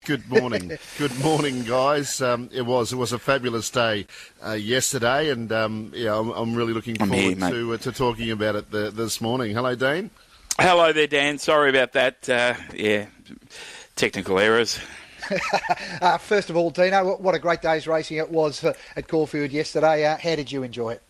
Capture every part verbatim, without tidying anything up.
Good morning. Good morning, guys. Um, it was it was a fabulous day uh, yesterday, and um, yeah, I'm, I'm really looking I'm forward here, to uh, to talking about it the, this morning. Hello, Dean. Hello there, Dan. Sorry about that. Uh, yeah, technical errors. uh, first of all, Dino, what a great day's racing it was uh, at Caulfield yesterday. Uh, how did you enjoy it?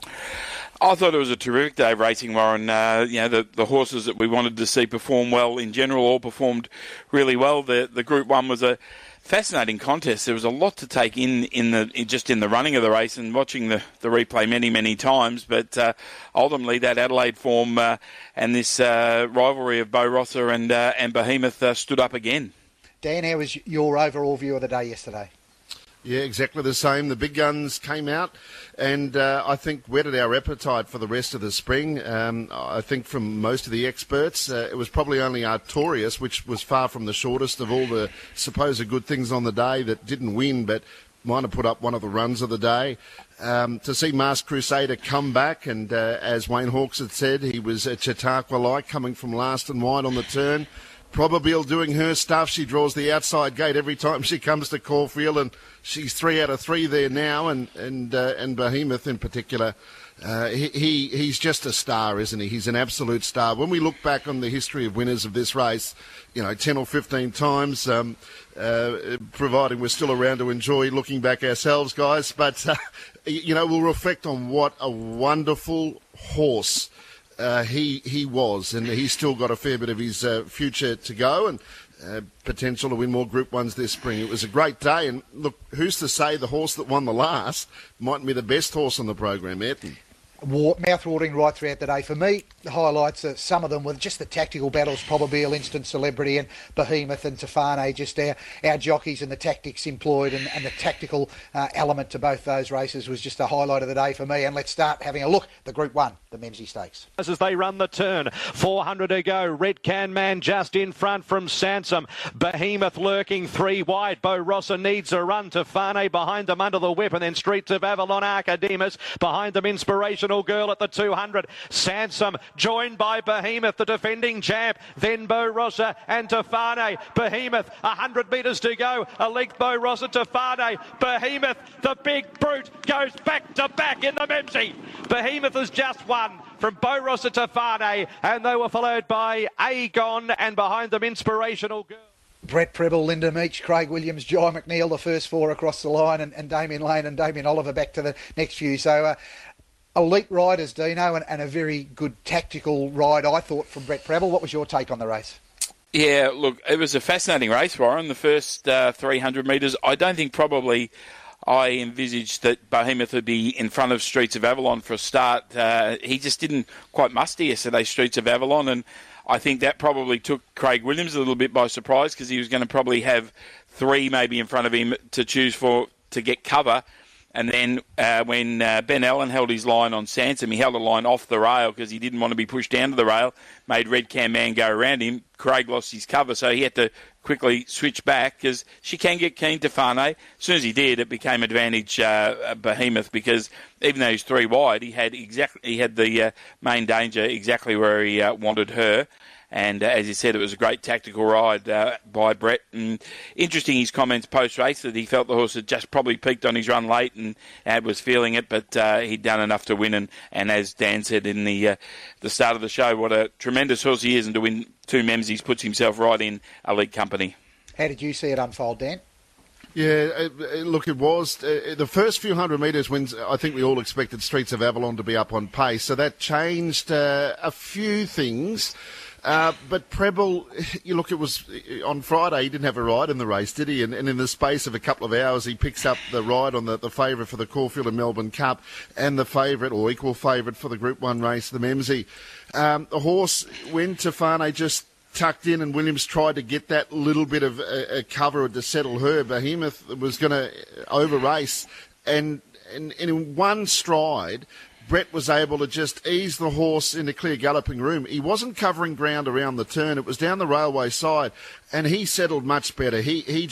I thought it was a terrific day of racing, Warren. Uh, you know, the, the horses that we wanted to see perform well in general all performed really well. The the Group One was a fascinating contest. There was a lot to take in in the in just in the running of the race and watching the, the replay many many times. But uh, ultimately, that Adelaide form uh, and this uh, rivalry of Beau Rossa and uh, and Behemoth uh, stood up again. Dan, how was your overall view of the day yesterday? Yeah, exactly the same. The big guns came out and uh, I think whetted our appetite for the rest of the spring. Um, I think from most of the experts, uh, it was probably only Artorias, which was far from the shortest of all the supposed good things on the day, that didn't win, but might have put up one of the runs of the day. Um, to see Masked Crusader come back, and uh, as Wayne Hawkes had said, he was a Chautauqua-like, coming from last and wide on the turn. Probably doing her stuff. She draws the outside gate every time she comes to Caulfield, and she's three out of three there now. And and uh, and Behemoth in particular, uh, he, he he's just a star, isn't he? He's an absolute star. When we look back on the history of winners of this race, you know, ten or fifteen times, um, uh, providing we're still around to enjoy looking back ourselves, guys. But uh, you know, we'll reflect on what a wonderful horse Uh, he he was, and he's still got a fair bit of his uh, future to go, and uh, potential to win more Group Ones this spring. It was a great day, and look, who's to say the horse that won the last mightn't be the best horse on the program, Ayrton? Mouth-watering right throughout the day. For me, the highlights, uh, some of them were just the tactical battles, Probabeel, Instant Celebrity and Behemoth and Tefane, just our, our jockeys and the tactics employed, and, and the tactical uh, element to both those races was just a highlight of the day for me. And let's start having a look at the Group one, the Memsie Stakes. As they run the turn, four hundred to go. Red Can Man just in front from Sansom. Behemoth lurking three wide. Beau Rossa needs a run. Tefane behind them under the whip, and then Streets of Avalon, Archidemus behind them. Inspirational Girl at the two hundred. Sansom joined by Behemoth, the defending champ. Then Beau Rossa and Tefane. Behemoth, one hundred metres to go. A length Beau Rossa, Tefane. Behemoth, the big brute, goes back to back in the Memsie. Behemoth has just won from Beau Rossa to Tefane, and they were followed by Agon, and behind them Inspirational Girl. Brett Preble, Linda Meach, Craig Williams, Jai McNeil, the first four across the line, and, and Damien Lane and Damien Oliver back to the next few. So uh, elite riders, Dino, and, and a very good tactical ride, I thought, from Brett Preble. What was your take on the race? Yeah, look, it was a fascinating race, Warren. The first uh, three hundred metres, I don't think probably I envisaged that Behemoth would be in front of Streets of Avalon for a start. Uh, he just didn't quite muster yesterday, Streets of Avalon, and I think that probably took Craig Williams a little bit by surprise, because he was going to probably have three maybe in front of him to choose for to get cover. And then uh, when uh, Ben Allen held his line on Sansom, he held a line off the rail because he didn't want to be pushed down to the rail, made Red Can Man go around him. Craig lost his cover, so he had to quickly switch back because she can get keen to Tefane. As soon as he did, it became advantage uh, Behemoth, because even though he's three wide, he had exactly he had the uh, main danger exactly where he uh, wanted her. And uh, as you said, it was a great tactical ride uh, by Brett. And interesting, his comments post-race, that he felt the horse had just probably peaked on his run late and Ad was feeling it, but uh, he'd done enough to win. And, and as Dan said in the uh, the start of the show, what a tremendous horse he is, and to win two Memsies puts himself right in elite company. How did you see it unfold, Dan? Yeah, look, it was uh, the first few hundred metres when I think we all expected Streets of Avalon to be up on pace, so that changed uh, a few things. Uh, but Preble, you look, it was on Friday, he didn't have a ride in the race, did he? And, and in the space of a couple of hours, he picks up the ride on the, the favourite for the Caulfield and Melbourne Cup, and the favourite, or equal favourite, for the Group one race, the Memsie. Um, the horse, when Tefane just tucked in and Williams tried to get that little bit of a, a cover to settle her, Behemoth was going to over-race, and, and, and in one stride, Brett was able to just ease the horse into clear galloping room. He wasn't covering ground around the turn. It was down the railway side, and he settled much better. He he just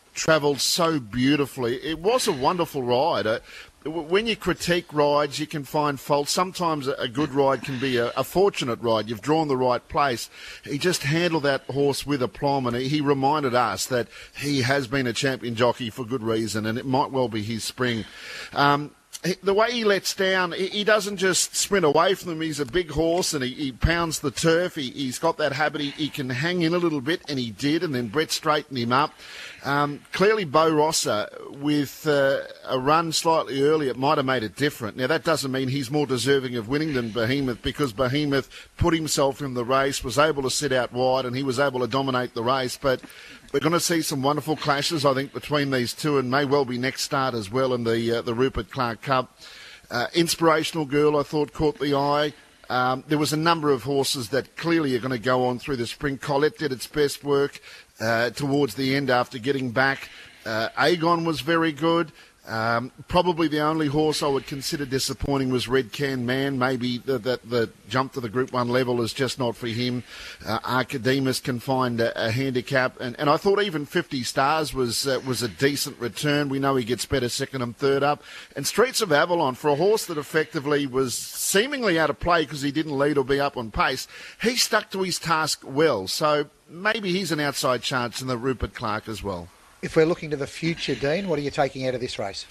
travelled so beautifully. It was a wonderful ride. Uh, when you critique rides, you can find faults. Sometimes a good ride can be a, a fortunate ride. You've drawn the right place. He just handled that horse with aplomb, and he, he reminded us that he has been a champion jockey for good reason, and it might well be his spring. Um, The way he lets down, he doesn't just sprint away from them. He's a big horse and he, he pounds the turf. He, he's got that habit. He, he can hang in a little bit, and he did, and then Brett straightened him up. Um, clearly, Bo Rossa, with uh, a run slightly earlier, it might have made it different. Now, that doesn't mean he's more deserving of winning than Behemoth, because Behemoth put himself in the race, was able to sit out wide, and he was able to dominate the race. But we're going to see some wonderful clashes, I think, between these two, and may well be next start as well in the uh, the Rupert Clark Cup. Uh, Inspirational Girl, I thought, caught the eye. Um, there was a number of horses that clearly are going to go on through the spring. Colette did its best work uh, towards the end after getting back. Uh, Aegon was very good. Um, probably the only horse I would consider disappointing was Red Can Man. Maybe the, the, the jump to the Group one level is just not for him. Uh, Archidemus can find a, a handicap. And, and I thought even fifty Stars was uh, was a decent return. We know he gets better second and third up. And Streets of Avalon, for a horse that effectively was seemingly out of play because he didn't lead or be up on pace, he stuck to his task well. So maybe he's an outside chance in the Rupert Clark as well. If we're looking to the future, Dean, what are you taking out of this race?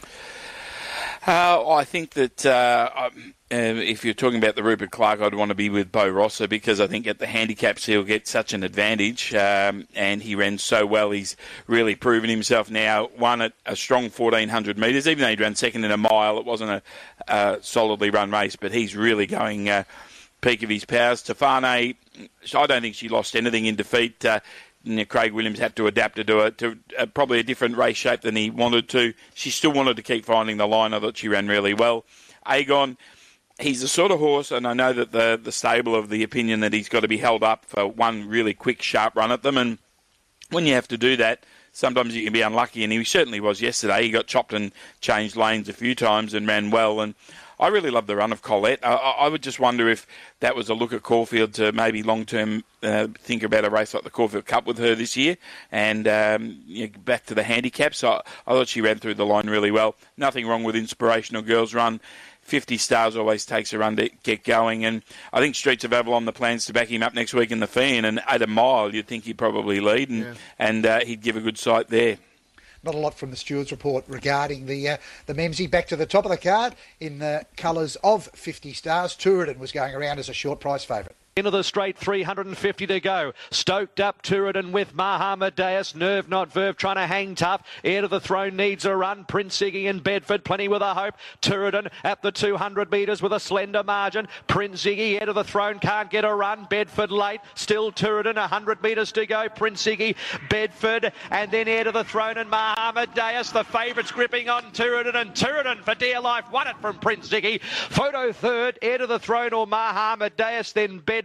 Uh, I think that uh, uh, if you're talking about the Rupert Clark, I'd want to be with Bo Rossa, because I think at the handicaps he'll get such an advantage, um, and he ran so well. He's really proven himself now. Won at a strong fourteen hundred metres, even though he ran second in a mile. It wasn't a uh, solidly run race, but he's really going uh, peak of his powers. Tefane, I don't think she lost anything in defeat. Uh, You know, Craig Williams had to adapt to do it to uh, probably a different race shape than he wanted to. She still wanted to keep finding the line. I thought she ran really well. Aegon, he's the sort of horse, and I know that the, the stable of the opinion that he's got to be held up for one really quick, sharp run at them. And when you have to do that, sometimes you can be unlucky, and he certainly was yesterday. He got chopped and changed lanes a few times and ran well. And I really love the run of Colette. I, I would just wonder if that was a look at Caulfield to maybe long-term uh, think about a race like the Caulfield Cup with her this year, and um, you know, back to the handicap. So I, I thought she ran through the line really well. Nothing wrong with Inspirational Girl's run. fifty Stars always takes a run to get going, and I think Streets of Avalon, the plans to back him up next week in the Fian, and at a mile you'd think he'd probably lead, and, yeah. and uh, he'd give a good sight there. Not a lot from the Stewards report regarding the uh, the Memsie. Back to the top of the card in the colours of fifty Stars. Tooradin was going around as a short price favourite. Into the straight, three hundred fifty to go. Stoked up Tooradin with Mahamadeus. Nerve Not Verve trying to hang tough. Heir to the Throne needs a run. Prince Ziggy and Bedford, plenty with a hope. Tooradin at the two hundred metres with a slender margin. Prince Ziggy, Heir to the Throne, can't get a run. Bedford late. Still Tooradin, one hundred metres to go. Prince Ziggy, Bedford, and then Heir to the Throne and Mahamadeus. The favourites gripping on Tooradin, and Tooradin for dear life won it from Prince Ziggy. Photo third, Heir to the Throne or Mahamadeus, then Bedford.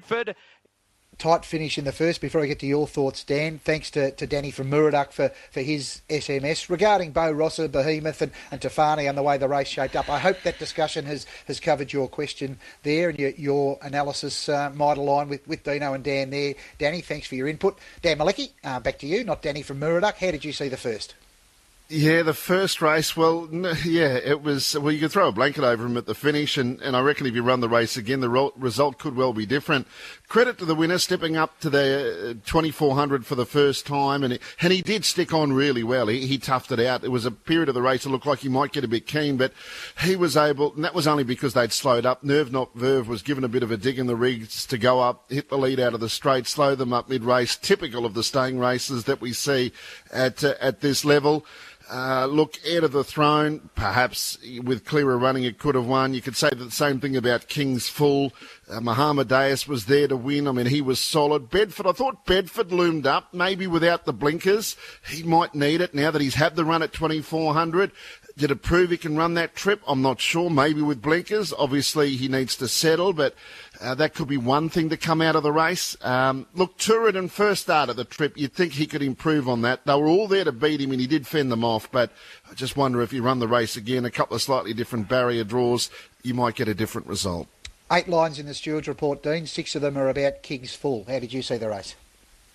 Tight finish in the first. Before I get to your thoughts, Dan, thanks to, to Danny from Muradoc for, for his S M S. Regarding Bo Rossa, Behemoth and, and Tefane and the way the race shaped up, I hope that discussion has, has covered your question there, and your, your analysis uh, might align with, with Dino and Dan there. Danny, thanks for your input. Dan Malecki, uh, back to you, not Danny from Muradoc. How did you see the first? Yeah, the first race, well, yeah, it was, well, you could throw a blanket over him at the finish, and, and I reckon if you run the race again, the ro- result could well be different. Credit to the winner, stepping up to the twenty-four hundred for the first time, and, it, and he did stick on really well. He, he toughed it out. There was a period of the race that looked like he might get a bit keen, but he was able, and that was only because they'd slowed up. Nerve Not Verve was given a bit of a dig in the rigs to go up, hit the lead out of the straight, slow them up mid-race, typical of the staying races that we see at uh, at this level. Uh, look, Heir to the Throne, perhaps with clearer running it could have won. You could say the same thing about King's Full. Uh, Mahamadeus was there to win. I mean, he was solid. Bedford, I thought Bedford loomed up, maybe without the blinkers. He might need it now that he's had the run at twenty-four hundred. Did it prove he can run that trip? I'm not sure. Maybe with blinkers. Obviously, he needs to settle, but uh, that could be one thing to come out of the race. Um, look, Tooradin first start of the trip, you'd think he could improve on that. They were all there to beat him, and he did fend them off, but I just wonder if you run the race again, a couple of slightly different barrier draws, you might get a different result. Eight lines in the Stewards report, Dean. Six of them are about King's Full. How did you see the race?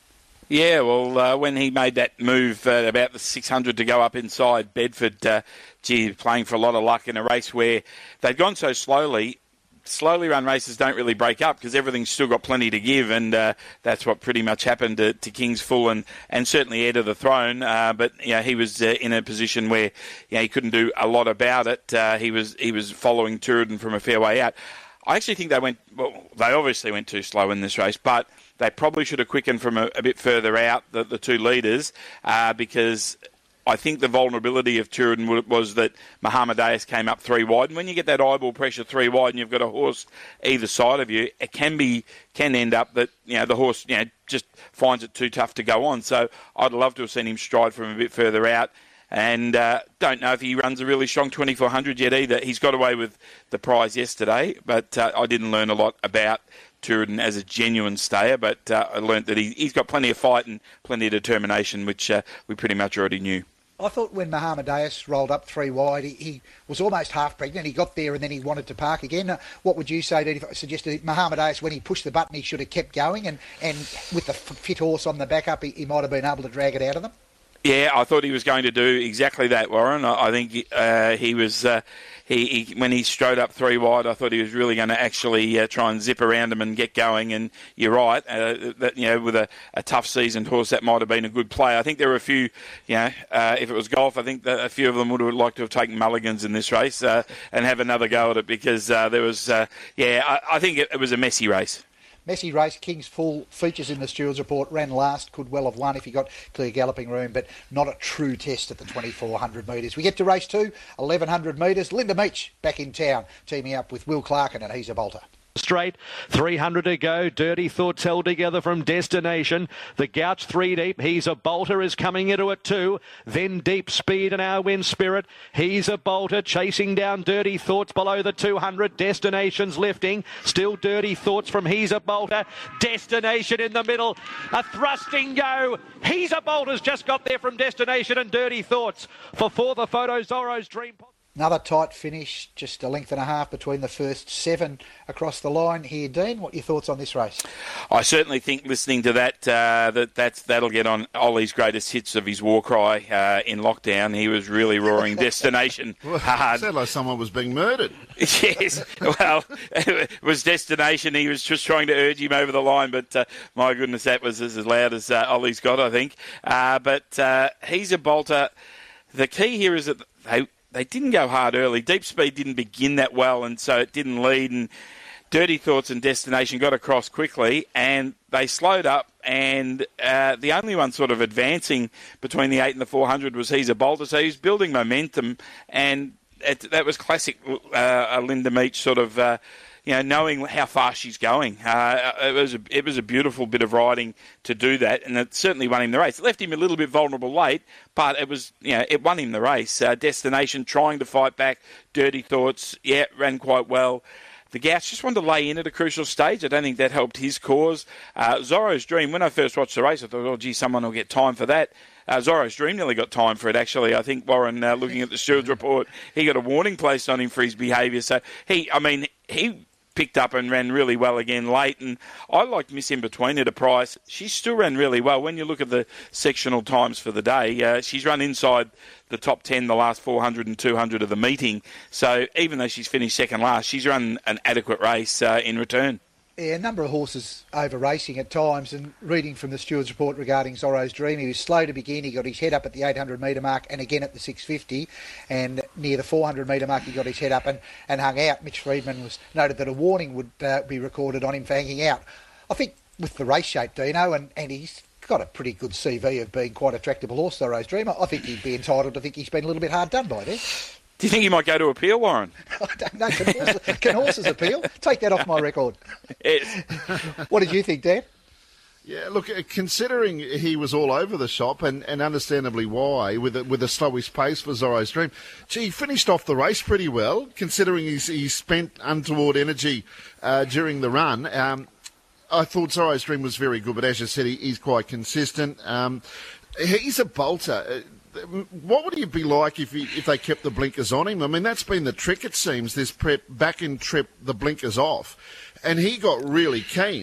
Yeah, well, uh, when he made that move uh, about the six hundred to go up inside Bedford, uh, gee, playing for a lot of luck in a race where they'd gone so slowly. Slowly run races don't really break up because everything's still got plenty to give, and uh, that's what pretty much happened to, to King's Full and, and certainly Heir to the Throne. Uh, but you know, he was uh, in a position where you know, he couldn't do a lot about it. Uh, he was he was following Tooradin from a fair way out. I actually think they went, well, they obviously went too slow in this race, but they probably should have quickened from a, a bit further out, the, the two leaders, uh, because I think the vulnerability of Tooradin was that Mohammedaeus came up three wide. And when you get that eyeball pressure three wide and you've got a horse either side of you, it can be can end up that you know the horse you know just finds it too tough to go on. So I'd love to have seen him stride from a bit further out. And uh, don't know if he runs a really strong twenty-four hundred yet either. He's got away with the prize yesterday, but uh, I didn't learn a lot about Tooradin as a genuine stayer, but uh, I learnt that he, he's got plenty of fight and plenty of determination, which uh, we pretty much already knew. I thought when Mohammedaeus rolled up three wide, he, he was almost half pregnant. He got there and then he wanted to park again. Uh, what would you say, Dee, if I suggested Mohammedaeus, when he pushed the button, he should have kept going, and, and with the fit horse on the backup, he, he might have been able to drag it out of them? Yeah, I thought he was going to do exactly that, Warren. I, I think uh, he was... Uh, He, he, when he strode up three wide, I thought he was really going to actually uh, try and zip around him and get going. And you're right, uh, that you know, with a, a tough seasoned horse, that might have been a good play. I think there were a few, you know, uh, if it was golf, I think that a few of them would have liked to have taken mulligans in this race uh, and have another go at it because uh, there was, uh, yeah, I, I think it, it was a messy race. Messy race. King's Full features in the Stewards report. Ran last, could well have won if he got clear galloping room, but not a true test at the twenty-four hundred metres. We get to race two, eleven hundred metres. Linda Meach back in town, teaming up with Will Clarkin and He's a Bolter. Straight, three hundred to go. Dirty Thoughts held together from Destination. The Gouch three deep. He's a Bolter is coming into it too. Then Deep Speed and Our Wind Spirit. He's a Bolter chasing down Dirty Thoughts below the two hundred. Destination's lifting. Still Dirty Thoughts from He's a Bolter. Destination in the middle. A thrusting go. He's a Bolter's just got there from Destination and Dirty Thoughts. For four, the photo Zorro's Dream. Another tight finish, just a length and a half between the first seven across the line here. Dean, what are your thoughts on this race? I certainly think listening to that, uh, that that's, that'll get on Ollie's greatest hits of his war cry uh, in lockdown. He was really roaring Destination hard. It sounded like someone was being murdered. Yes, well, it was Destination. He was just trying to urge him over the line, but uh, my goodness, that was as loud as uh, Ollie's got, I think. Uh, but uh, He's a Bolter. The key here is that they... They didn't go hard early. Deep Speed didn't begin that well, and so it didn't lead. And Dirty Thoughts and Destination got across quickly, and they slowed up. And uh, the only one sort of advancing between the eight and the four hundred was He's a Bolter. So he was building momentum, and it, that was classic uh, Linda Meach sort of. Uh, You know, knowing how far she's going, uh, it was a, it was a beautiful bit of riding to do that, and it certainly won him the race. It left him a little bit vulnerable late, but it was, you know, it won him the race. Uh, Destination trying to fight back. Dirty Thoughts, yeah, ran quite well. The Gouch just wanted to lay in at a crucial stage. I don't think that helped his cause. Uh, Zorro's Dream, when I first watched the race, I thought, oh, gee, someone will get time for that. Uh, Zorro's Dream nearly got time for it, actually. I think Warren, uh, looking at the Stewards report, he got a warning placed on him for his behaviour. So he, I mean, he picked up and ran really well again late, and I liked Miss In Between at a price. She still ran really well. When you look at the sectional times for the day, uh, she's run inside the top ten the last four hundred and two hundred of the meeting. So even though she's finished second last, she's run an adequate race uh, in return. Yeah, a number of horses over racing at times, and reading from the Stewards report regarding Zorro's Dream, he was slow to begin. He got his head up at the eight hundred metre mark and again at the six fifty, and near the four hundred metre mark he got his head up and, and hung out. Mitch Friedman was noted that a warning would uh, be recorded on him for hanging out. I think with the race shape, Dino, and, and he's got a pretty good C V of being quite a tractable horse, Zorro's Dream, I think he'd be entitled to think he's been a little bit hard done by there. Do you think he might go to appeal, Warren? I don't know. Can horses, can horses appeal? Take that off my record. Yes. What did you think, Dan? Yeah, look, considering he was all over the shop, and, and understandably why, with a, with the slowest pace for Zorro's Dream, gee, he finished off the race pretty well, considering he's, he spent untoward energy uh, during the run. Um, I thought Zorro's Dream was very good, but as you said, he, he's quite consistent. Um, he's a bolter. What would he be like if he, if they kept the blinkers on him? I mean, that's been the trick, it seems, this prep back-end trip, the blinkers off. And he got really keen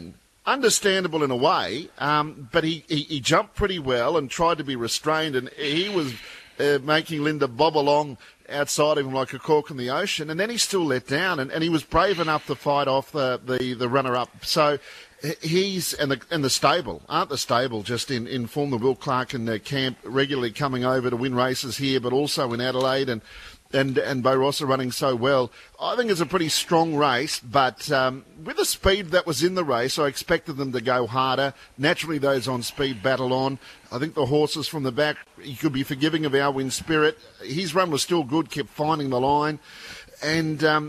understandable in a way, um, but he, he, he jumped pretty well and tried to be restrained, and he was uh, making Linda bob along outside of him like a cork in the ocean, and then he still let down, and, and he was brave enough to fight off the, the, the runner-up. So he's, and the and the stable, aren't the stable just in, in form, the Will Clark and uh, camp regularly coming over to win races here, but also in Adelaide, and and and Bo Rossa running so well. I think it's a pretty strong race, but um, with the speed that was in the race, I expected them to go harder. Naturally, those on speed battle on. I think the horses from the back, you could be forgiving of Our Win Spirit. His run was still good, kept finding the line. And um,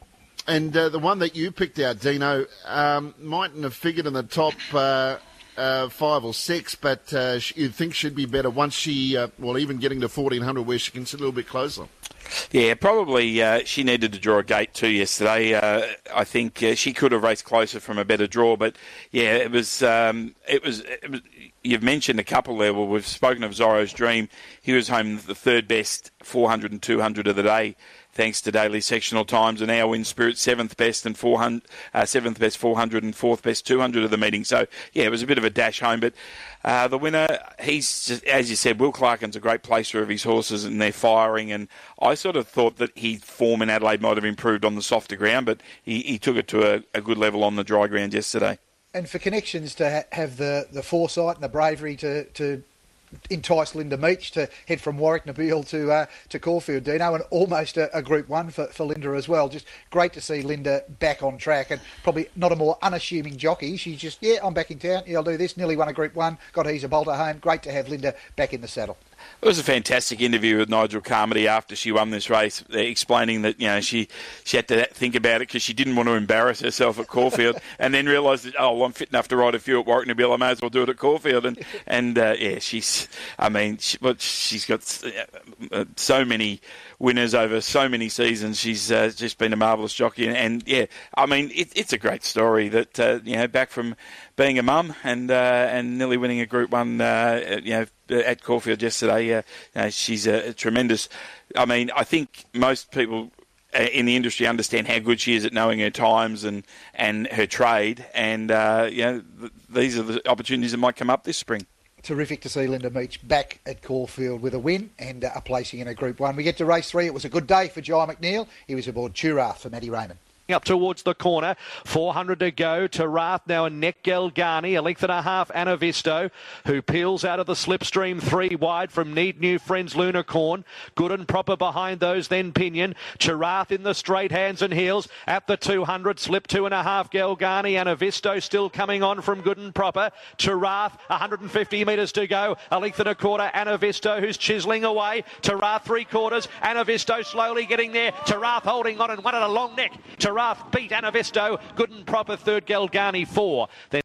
and uh, the one that you picked out, Dino, um, mightn't have figured in the top uh, uh, five or six, but uh, you'd think she'd be better once she, uh, well, even getting to fourteen hundred where she can sit a little bit closer. Yeah, probably uh, she needed to draw a gate too yesterday. Uh, I think uh, she could have raced closer from a better draw, but yeah, it was. Um, it was. It was. You've mentioned a couple there. Well, we've spoken of Zorro's Dream. He was home the third best four hundred and two hundred of the day, thanks to daily sectional times, and Our Win Spirit seventh best and four hundred, uh, seventh best four hundred and fourth best two hundred of the meeting. So yeah, it was a bit of a dash home, but uh, the winner, he's just, as you said, Will Clarken's a great placer of his horses, and they're firing. And I sort of thought that his form in Adelaide might have improved on the softer ground, but he, he took it to a, a good level on the dry ground yesterday. And for Connections to ha- have the, the foresight and the bravery to, to entice Linda Meach to head from Warwick Nabil to uh, to Caulfield, Dino, and almost a, a Group One for, for Linda as well. Just great to see Linda back on track, and probably not a more unassuming jockey. She's just, yeah, I'm back in town. Yeah, I'll do this. Nearly won a Group One. Got He's a Bolter home. Great to have Linda back in the saddle. It was a fantastic interview with Nigel Carmody after she won this race, explaining that, you know, she, she had to think about it because she didn't want to embarrass herself at Caulfield, and then realised that, oh, well, I'm fit enough to ride a few at Warwick Nabil, I may as well do it at Caulfield. And, and uh, yeah, she's, I mean, she, well, she's got uh, so many winners over so many seasons. She's uh, just been a marvellous jockey. And, and yeah, I mean, it, it's a great story that, uh, you know, back from being a mum and uh, and nearly winning a Group One, uh, you know, at Caulfield yesterday. Uh, you know, she's a, a tremendous. I mean, I think most people in the industry understand how good she is at knowing her times and, and her trade. And uh, you know, th- these are the opportunities that might come up this spring. Terrific to see Linda Meach back at Caulfield with a win and uh, a placing in a Group One. We get to race three. It was a good day for Jai McNeil. He was aboard Turath for Matty Raymond. Up towards the corner, four hundred to go. Turath now and Nick Galgani, a length and a half. Anavisto, who peels out of the slipstream three wide from Need New Friends Lunicorn. Good and proper behind those, then Pinion. Turath in the straight hands and heels at the two hundred. Slip two and a half. Galgani. Anavisto still coming on from Good and Proper. Turath, one hundred fifty metres to go. A length and a quarter. Anavisto, who's chiselling away. Turath three quarters. Anavisto slowly getting there. Turath holding on and one at a long neck. Turath beat Anavisto. Good and Proper third. Galgani four. Then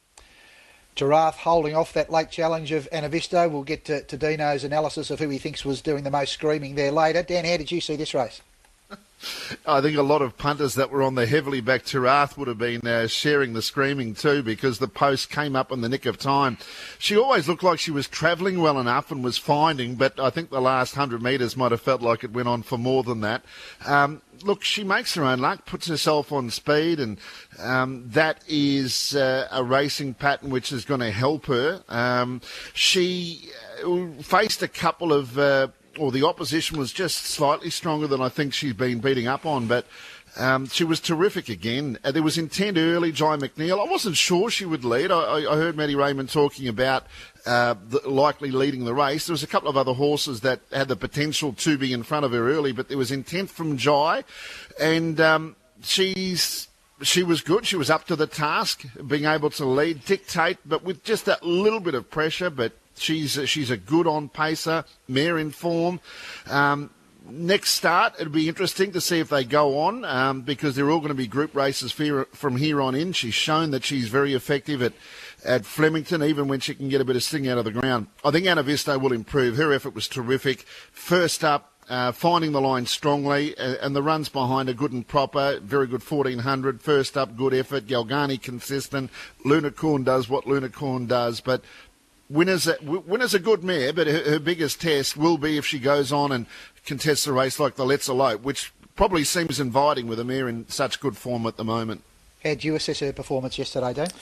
Turath holding off that late challenge of Anavisto. We'll get to, to Dino's analysis of who he thinks was doing the most screaming there later. Dan, how did you see this race? I think a lot of punters that were on the heavily backed Turath would have been uh, sharing the screaming too, because the post came up in the nick of time. She always looked like she was travelling well enough and was finding, but I think the last one hundred metres might have felt like it went on for more than that. Um, look, she makes her own luck, puts herself on speed, and um, that is uh, a racing pattern which is going to help her. Um, she faced a couple of... Uh, or the opposition was just slightly stronger than I think she's been beating up on, but um, she was terrific again. Uh, there was intent early, Jai McNeil. I wasn't sure she would lead. I, I heard Matty Raymond talking about uh, the, likely leading the race. There was a couple of other horses that had the potential to be in front of her early, but there was intent from Jai, and um, she's... She was good. She was up to the task, being able to lead, dictate, but with just that little bit of pressure. But she's she's a good on-pacer, mare in form. Um, next start, it'll be interesting to see if they go on, um, because they're all going to be group races from here on in. She's shown that she's very effective at, at Flemington, even when she can get a bit of sting out of the ground. I think Anavisto will improve. Her effort was terrific. First up, Uh, finding the line strongly, uh, and the runs behind are good and proper. Very good fourteen hundred. First up, good effort. Galgani consistent. Lunicorn does what Lunicorn does. But winner's a, winner's a good mare, but her, her biggest test will be if she goes on and contests a race like the Let's Elope, which probably seems inviting with a mare in such good form at the moment. How did you assess her performance yesterday, Dan?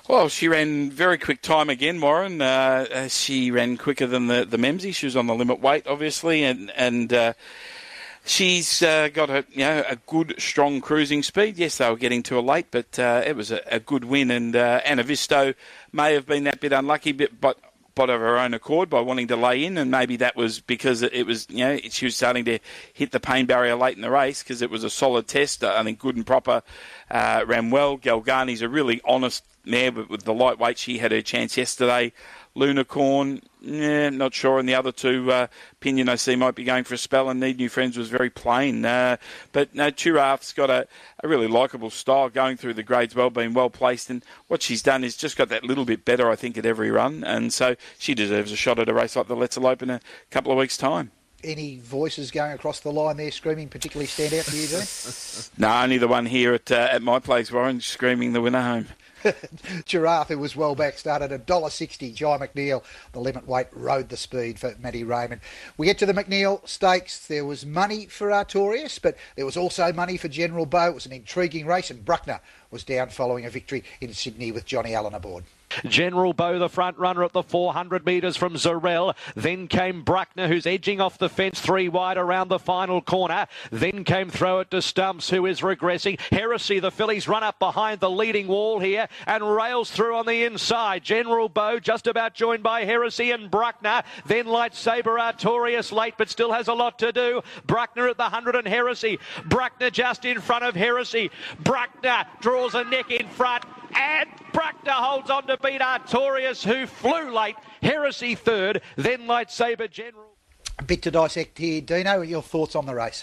Well, she ran very quick time again, Warren. Uh, she ran quicker than the, the Memsie. She was on the limit weight, obviously, and and uh, she's uh, got a you know a good, strong cruising speed. Yes, they were getting to her late, but uh, it was a, a good win. And uh, Anna Visto may have been that bit unlucky, but, but but of her own accord by wanting to lay in, and maybe that was because it was you know she was starting to hit the pain barrier late in the race because it was a solid test. I think Good and Proper uh, ran well. Galgani's a really honest mare, but with the lightweight, she had her chance yesterday. Lunacorn, yeah, not sure. And the other two, uh, Pinion O C might be going for a spell, and Need New Friends was very plain. Uh, but no, Giraffe's got a, a really likeable style, going through the grades well, being well placed. And what she's done is just got that little bit better, I think, at every run. And so she deserves a shot at a race like the Let's Elope in a couple of weeks' time. Any voices going across the line there screaming particularly stand out to you, Dean? No, only the one here at uh, at my place, Warren, screaming the winner home. Giraffe, who was well back, started at one dollar sixty. Jai McNeil, the limit weight, rode the speed for Matty Raymond. We get to the McNeil Stakes. There was money for Artorias, but there was also money for General Bow. It was an intriguing race, and Bruckner was down following a victory in Sydney with Johnny Allen aboard. General Bow, the front runner at the four hundred metres from Zarel. Then came Bruckner, who's edging off the fence three wide around the final corner. Then came Throw It to Stumps, who is regressing. Heresy, the fillies, run up behind the leading wall here and rails through on the inside. General Bow just about joined by Heresy and Bruckner. Then Lightsaber Artorias late, but still has a lot to do. Bruckner at the one hundred and Heresy. Bruckner just in front of Heresy. Bruckner draws a neck in front. And Bruckner holds on to beat Artorias, who flew late. Heresy third, then Lightsaber General. A bit to dissect here. Dino, your thoughts on the race?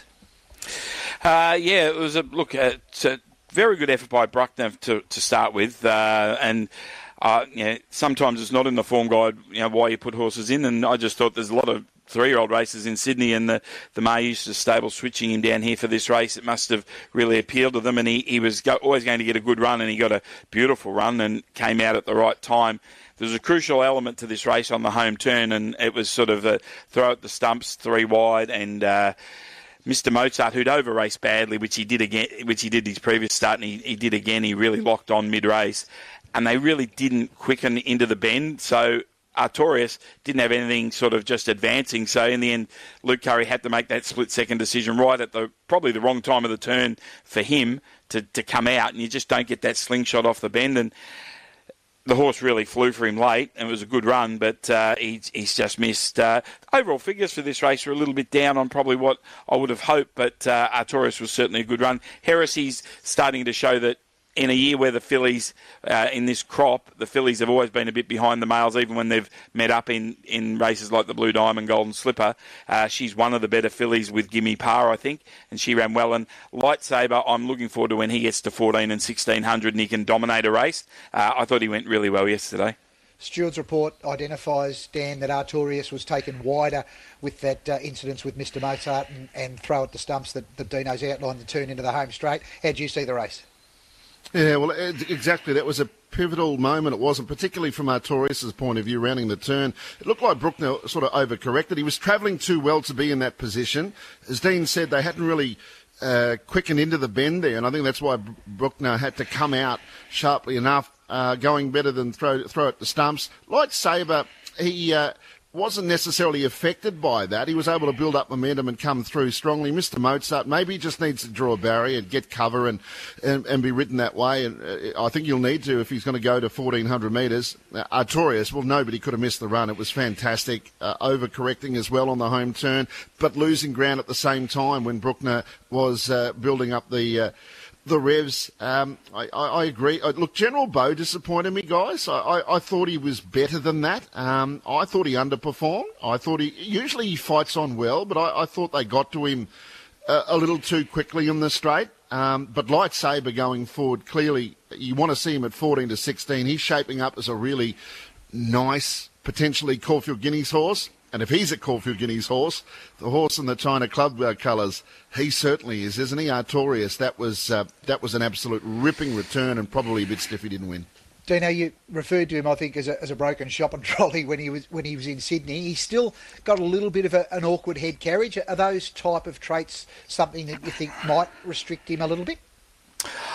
Uh, yeah, it was a look. Uh, it's a very good effort by Bruckner to to start with, uh, and uh, you know, sometimes it's not in the form guide. You know why you put horses in, and I just thought there's a lot of three-year-old races in Sydney, and the, the May used to stable switching him down here for this race. It must have really appealed to them, and he, he was go, always going to get a good run, and he got a beautiful run and came out at the right time. There's a crucial element to this race on the home turn, and it was sort of a throw at the stumps, three wide, and uh, Mister Mozart, who'd over-raced badly, which he did again, which he did his previous start, and he, he did again. He really locked on mid-race, and they really didn't quicken into the bend, so Artorias didn't have anything sort of just advancing, so in the end Luke Curry had to make that split-second decision right at the probably the wrong time of the turn for him to, to come out, and you just don't get that slingshot off the bend, and the horse really flew for him late, and it was a good run, but uh, he, he's just missed. Uh, overall figures for this race were a little bit down on probably what I would have hoped, but uh, Artorias was certainly a good run. Heresy's starting to show that in a year where the fillies, uh, in this crop, the fillies have always been a bit behind the males, even when they've met up in, in races like the Blue Diamond, Golden Slipper. Uh, she's one of the better fillies with Gimme Par, I think, and she ran well. And Lightsaber, I'm looking forward to when he gets to fourteen and sixteen hundred and he can dominate a race. Uh, I thought he went really well yesterday. Steward's report identifies, Dan, that Artorias was taken wider with that uh, incidents with Mister Mozart and, and Throw It to Stumps that, that Dino's outlined to turn into the home straight. How do you see the race? Yeah, well, exactly. That was a pivotal moment. It wasn't, particularly from Artorias' point of view, rounding the turn. It looked like Bruckner sort of overcorrected. He was travelling too well to be in that position. As Dean said, they hadn't really uh, quickened into the bend there, and I think that's why Bruckner had to come out sharply enough, uh, going better than throw, throw it to stumps. Lightsaber, he... Uh, wasn't necessarily affected by that. He was able to build up momentum and come through strongly. Mister Mozart, maybe he just needs to draw a barrier and get cover and, and, and be ridden that way. And uh, I think you'll need to if he's going to go to fourteen hundred metres. Uh, Artorias, well, nobody could have missed the run. It was fantastic. Uh, overcorrecting as well on the home turn, but losing ground at the same time when Bruckner was uh, building up the... Uh, The revs, um, I, I, I agree. Look, General Bow disappointed me, guys. I, I, I thought he was better than that. Um, I thought he underperformed. I thought he usually he fights on well, but I, I thought they got to him a, a little too quickly in the straight. Um, but Lightsaber going forward, clearly you want to see him at fourteen to sixteen. He's shaping up as a really nice, potentially Caulfield Guineas horse. And if he's a Caulfield Guineas horse, the horse in the China Club uh, colours, he certainly is, isn't he? Artorias, that was uh, that was an absolute ripping return and probably a bit stiff he didn't win. Dino, you referred to him, I think, as a, as a broken shopping trolley when he was when he was in Sydney. He's still got a little bit of a, an awkward head carriage. Are those type of traits something that you think might restrict him a little bit?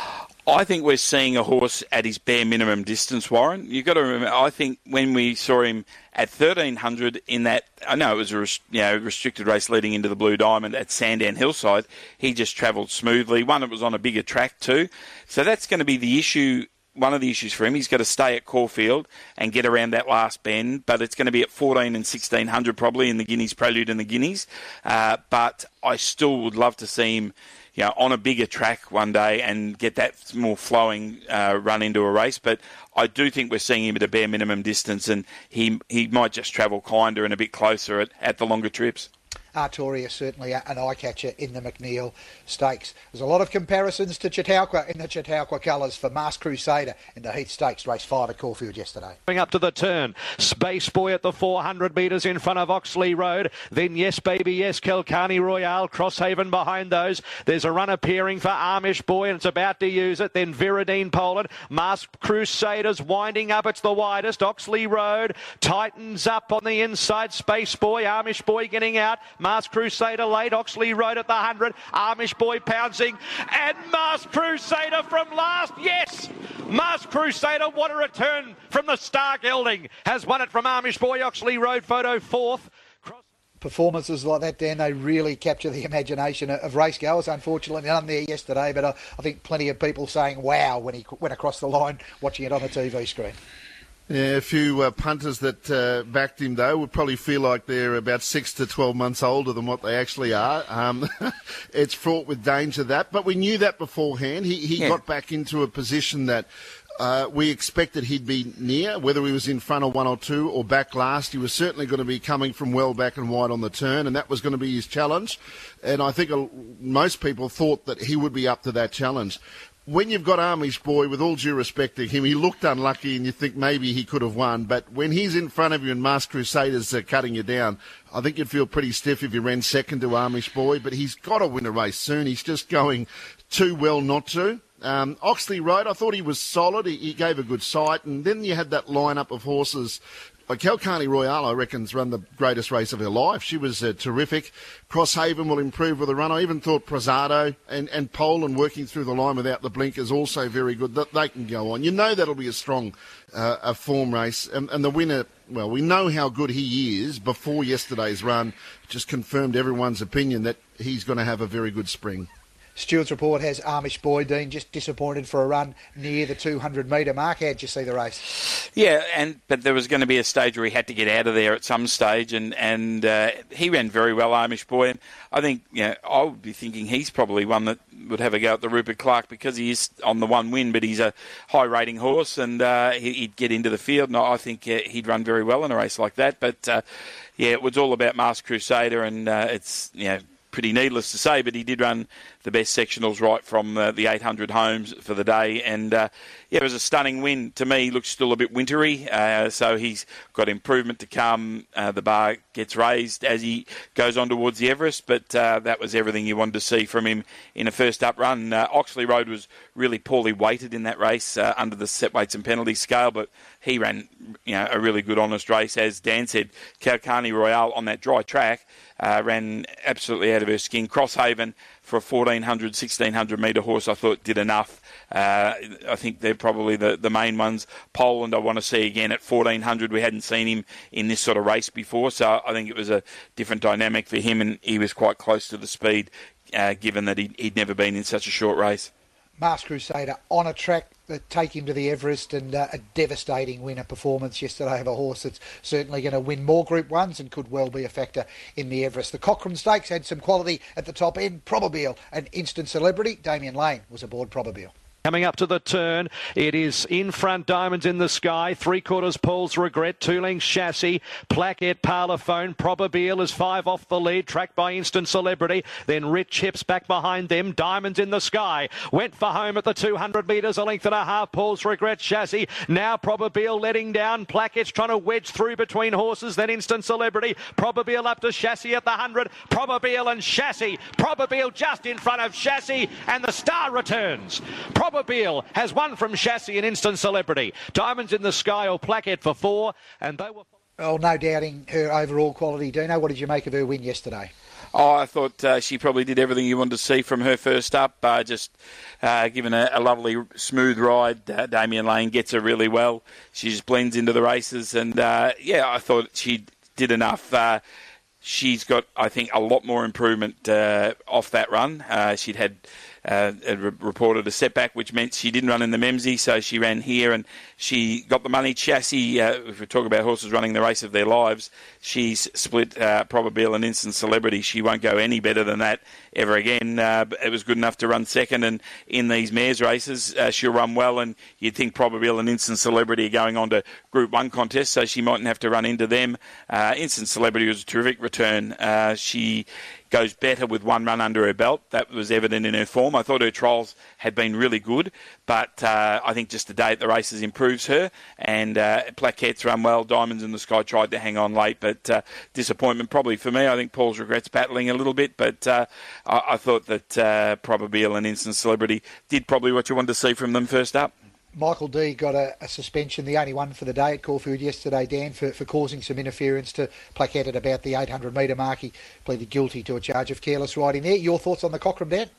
I think we're seeing a horse at his bare minimum distance, Warren. You've got to remember, I think when we saw him at thirteen hundred in that, I know it was a you know, restricted race leading into the Blue Diamond at Sandown Hillside, he just travelled smoothly. One, it was on a bigger track too. So that's going to be the issue, one of the issues for him. He's got to stay at Caulfield and get around that last bend, but it's going to be at fourteen and sixteen hundred probably in the Guineas Prelude and the Guineas. Uh, but I still would love to see him, you know, on a bigger track one day and get that more flowing uh, run into a race. But I do think we're seeing him at a bare minimum distance, and he he might just travel kinder and a bit closer at, at the longer trips. Artoria certainly an eye-catcher in the McNeil Stakes. There's a lot of comparisons to Chautauqua in the Chautauqua colours for Masked Crusader in the Heath Stakes, race five at Caulfield yesterday. Going up to the turn, Space Boy at the four hundred metres in front of Oxley Road. Then Yes Baby Yes, Kilcarny Royale, Crosshaven behind those. There's a run appearing for Amish Boy and it's about to use it. Then Viridine Poland, Masked Crusaders winding up. It's the widest. Oxley Road tightens up on the inside. Space Boy, Amish Boy getting out. Masked Crusader late, Oxley Road at the one hundred, Amish Boy pouncing, and Masked Crusader from last, yes! Masked Crusader, what a return from the Star Gelding, has won it from Amish Boy, Oxley Road, photo fourth. Cross- Performances like that, Dan, they really capture the imagination of racegoers. Unfortunately, none there yesterday, but I, I think plenty of people saying wow when he went across the line watching it on the T V screen. Yeah, a few uh, punters that uh, backed him, though, would probably feel like they're about six to twelve months older than what they actually are. Um, it's fraught with danger, that. But we knew that beforehand. He, he yeah. got back into a position that uh, we expected he'd be near, whether he was in front of one or two or back last. He was certainly going to be coming from well back and wide on the turn, and that was going to be his challenge. And I think uh, most people thought that he would be up to that challenge. When you've got Amish Boy, with all due respect to him, he looked unlucky and you think maybe he could have won. But when he's in front of you and Masked Crusaders are cutting you down, I think you'd feel pretty stiff if you ran second to Amish Boy. But he's got to win a race soon. He's just going too well not to. Um, Oxley Road, I thought he was solid. He, he gave a good sight. And then you had that lineup of horses. Like Kilcarny Royale, I reckon's run the greatest race of her life. She was uh, terrific. Crosshaven will improve with the run. I even thought Prezado and, and Poland working through the line without the blinkers also very good. That they can go on. You know that'll be a strong uh, a form race. And, and the winner, well, we know how good he is before yesterday's run. Just confirmed everyone's opinion that he's going to have a very good spring. Stewart's report has Amish Boy, Dean, just disappointed for a run near the two hundred metre mark. How'd you see the race? Yeah, and but there was going to be a stage where he had to get out of there at some stage, and, and uh, he ran very well, Amish Boy. And I think, you know, I would be thinking he's probably one that would have a go at the Rupert Clark because he is on the one win, but he's a high-rating horse, and uh, he'd get into the field, and I think uh, he'd run very well in a race like that. But, uh, yeah, it was all about Masked Crusader, and uh, it's, you know, pretty needless to say, but he did run the best sectionals right from uh, the eight hundred homes for the day. And, uh, yeah, it was a stunning win. To me, he looks still a bit wintry, uh, so he's got improvement to come. Uh, the bar gets raised as he goes on towards the Everest, but uh, that was everything you wanted to see from him in a first-up run. Uh, Oxley Road was really poorly weighted in that race uh, under the set weights and penalties scale, but he ran, you know, a really good, honest race. As Dan said, Kilcarny Royale on that dry track uh, ran absolutely out of her skin. Crosshaven, for a fourteen hundred, sixteen hundred metre horse, I thought did enough. Uh, I think they're probably the, the main ones. Poland, I want to see again at fourteen hundred. We hadn't seen him in this sort of race before, so I think it was a different dynamic for him, and he was quite close to the speed, uh, given that he'd, he'd never been in such a short race. Masked Crusader on a track that take him to the Everest, and uh, a devastating winner performance yesterday of a horse that's certainly going to win more Group Ones and could well be a factor in the Everest. The Cochrane Stakes had some quality at the top end. Probabile, an instant celebrity. Damien Lane was aboard Probabile. Coming up to the turn, it is in front, Diamonds in the Sky, three quarters Paul's Regret, two lengths Chassis, Plaquette, Parlophone, Probabile is five off the lead, tracked by Instant Celebrity, then Rich Hips back behind them, Diamonds in the Sky, went for home at the two hundred metres, a length and a half, Paul's Regret, Chassis, now Probabile letting down, Plaquette's trying to wedge through between horses, then Instant Celebrity, Probabile up to Chassis at the one hundred, Probabile and Chassis, Probabile just in front of Chassis, and the Star returns. Probabile has won from Chassis and Instant Celebrity. Diamonds in the Sky or Plaquette for four, and they were... Oh, no doubting her overall quality. Dino, what did you make of her win yesterday? Oh, I thought uh, she probably did everything you wanted to see from her first up. Uh, just uh, given a, a lovely, smooth ride. Uh, Damian Lane gets her really well. She just blends into the races. And, uh, yeah, I thought she did enough. Uh, she's got, I think, a lot more improvement uh, off that run. Uh, she'd had uh, reported a setback, which meant she didn't run in the Memsie, so she ran here and she got the money. Chassis, uh, if we talk about horses running the race of their lives, she's split uh, Probabeel and Instant Celebrity. She won't go any better than that ever again. Uh, it was good enough to run second, and in these mares races, uh, she'll run well, and you'd think Probabeel and Instant Celebrity are going on to Group one contests, so she mightn't have to run into them. Uh, Instant Celebrity was a terrific return. Uh, she goes better with one run under her belt. That was evident in her form. I thought her trials had been really good, but uh, I think just the day at the races improves her, and uh, Plaquette's run well. Diamonds in the Sky tried to hang on late, but uh, disappointment probably for me. I think Paul's regrets battling a little bit, but uh, I, I thought that uh, Probabeel and Instant Celebrity did probably what you wanted to see from them first up. Michael D got a, a suspension, the only one for the day at Caulfield yesterday, Dan, for, for causing some interference to Plaquette at about the eight hundred metre mark. He pleaded guilty to a charge of careless riding there. Your thoughts on the Cochrane, Dan?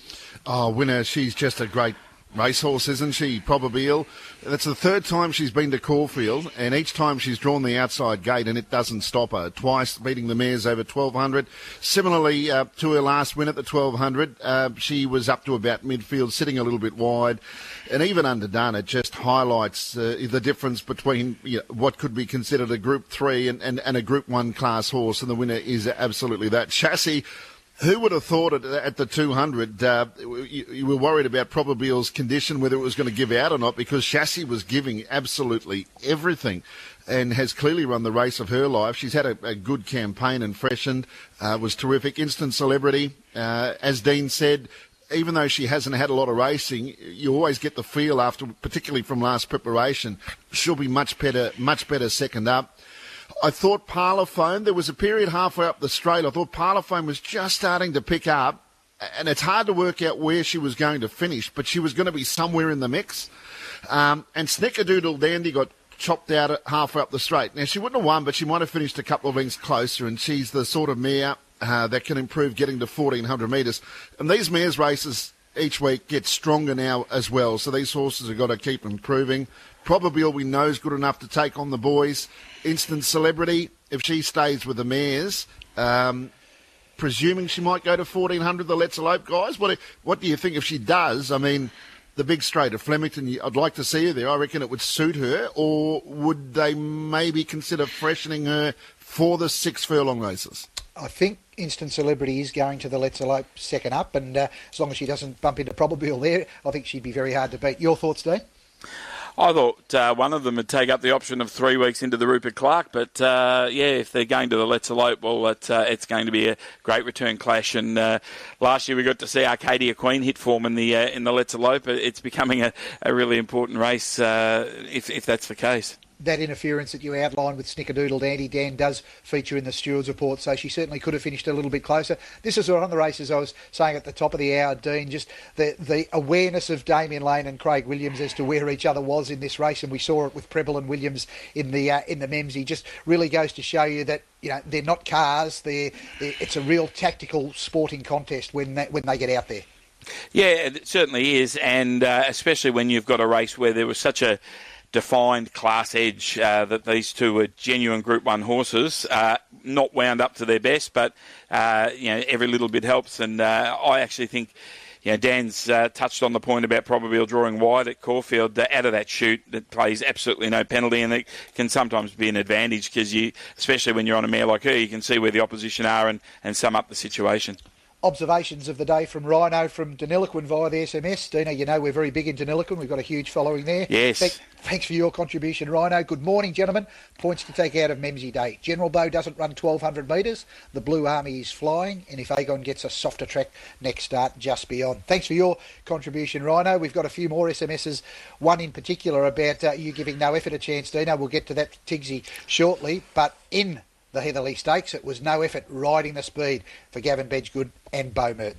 Oh, winner, she's just a great racehorse, isn't she? Probabeel. That's the third time she's been to Caulfield, and each time she's drawn the outside gate and it doesn't stop her. Twice beating the mares over twelve hundred. Similarly, uh, to her last win at the twelve hundred, uh, she was up to about midfield, sitting a little bit wide. And even underdone, it just highlights uh, the difference between you know, what could be considered a Group three and, and, and a Group one class horse, and the winner is absolutely that. Chassis. Who would have thought at, at the two hundred, uh, you, you were worried about Probabeel's condition, whether it was going to give out or not, because Chassis was giving absolutely everything and has clearly run the race of her life. She's had a, a good campaign and freshened, uh, was terrific. Instant Celebrity, uh, as Dean said, even though she hasn't had a lot of racing, you always get the feel after, particularly from last preparation, she'll be much better, much better second up. I thought Parlophone, there was a period halfway up the straight, I thought Parlophone was just starting to pick up, and it's hard to work out where she was going to finish, but she was going to be somewhere in the mix. Um, and Snickerdoodle Dandy got chopped out at halfway up the straight. Now, she wouldn't have won, but she might have finished a couple of lengths closer, and she's the sort of mare uh, that can improve getting to fourteen hundred metres. And these mares races each week get stronger now as well, so these horses have got to keep improving. Probabeel we know is good enough to take on the boys. Instant Celebrity, if she stays with the mares, um, presuming she might go to fourteen hundred, the Let's Elope guys. What what do you think if she does? I mean, the big straight of Flemington, I'd like to see her there. I reckon it would suit her. Or would they maybe consider freshening her for the six furlong races? I think Instant Celebrity is going to the Let's Elope second up, and uh, as long as she doesn't bump into Probabeel there, I think she'd be very hard to beat. Your thoughts, Dean? I thought uh, one of them would take up the option of three weeks into the Rupert Clark, but uh, yeah, if they're going to the Let's Elope, well, it, uh, it's going to be a great return clash. And uh, last year we got to see Arcadia Queen hit form in the uh, in the Let's Elope. It's becoming a, a really important race uh, if if that's the case. That interference that you outlined with Snickerdoodle Dandy, Dan, does feature in the Stewards report, so she certainly could have finished a little bit closer. This is one of the races I was saying at the top of the hour, Dean, just the, the awareness of Damian Lane and Craig Williams as to where each other was in this race, and we saw it with Preble and Williams in the uh, in the Memsie. Just really goes to show you that you know they're not cars; they're, they're it's a real tactical sporting contest when they, when they get out there. Yeah, it certainly is, and uh, especially when you've got a race where there was such a defined class edge uh, that these two were genuine Group One horses, uh, not wound up to their best, but uh, you know every little bit helps. And uh, I actually think, you know, Dan's uh, touched on the point about Probabeel drawing wide at Caulfield. Uh, out of that chute, that plays absolutely no penalty, and it can sometimes be an advantage because you, especially when you're on a mare like her, you can see where the opposition are and, and sum up the situation. Observations of the day from Rhino from Deniliquin via the S M S. Dino, you know we're very big in Deniliquin. We've got a huge following there. Yes. Thank, thanks for your contribution, Rhino. Good morning, gentlemen. Points to take out of Memsie Day. General Bow doesn't run twelve hundred metres. The Blue Army is flying. And if Agon gets a softer track next start, just beyond. Thanks for your contribution, Rhino. We've got a few more S M Ses. One in particular about uh, you giving No Effort a chance, Dino. We'll get to that, Tigsy, shortly. But in the Heatherley Stakes, it was No Effort riding the speed for Gavin Bedgood and Bo Mertens.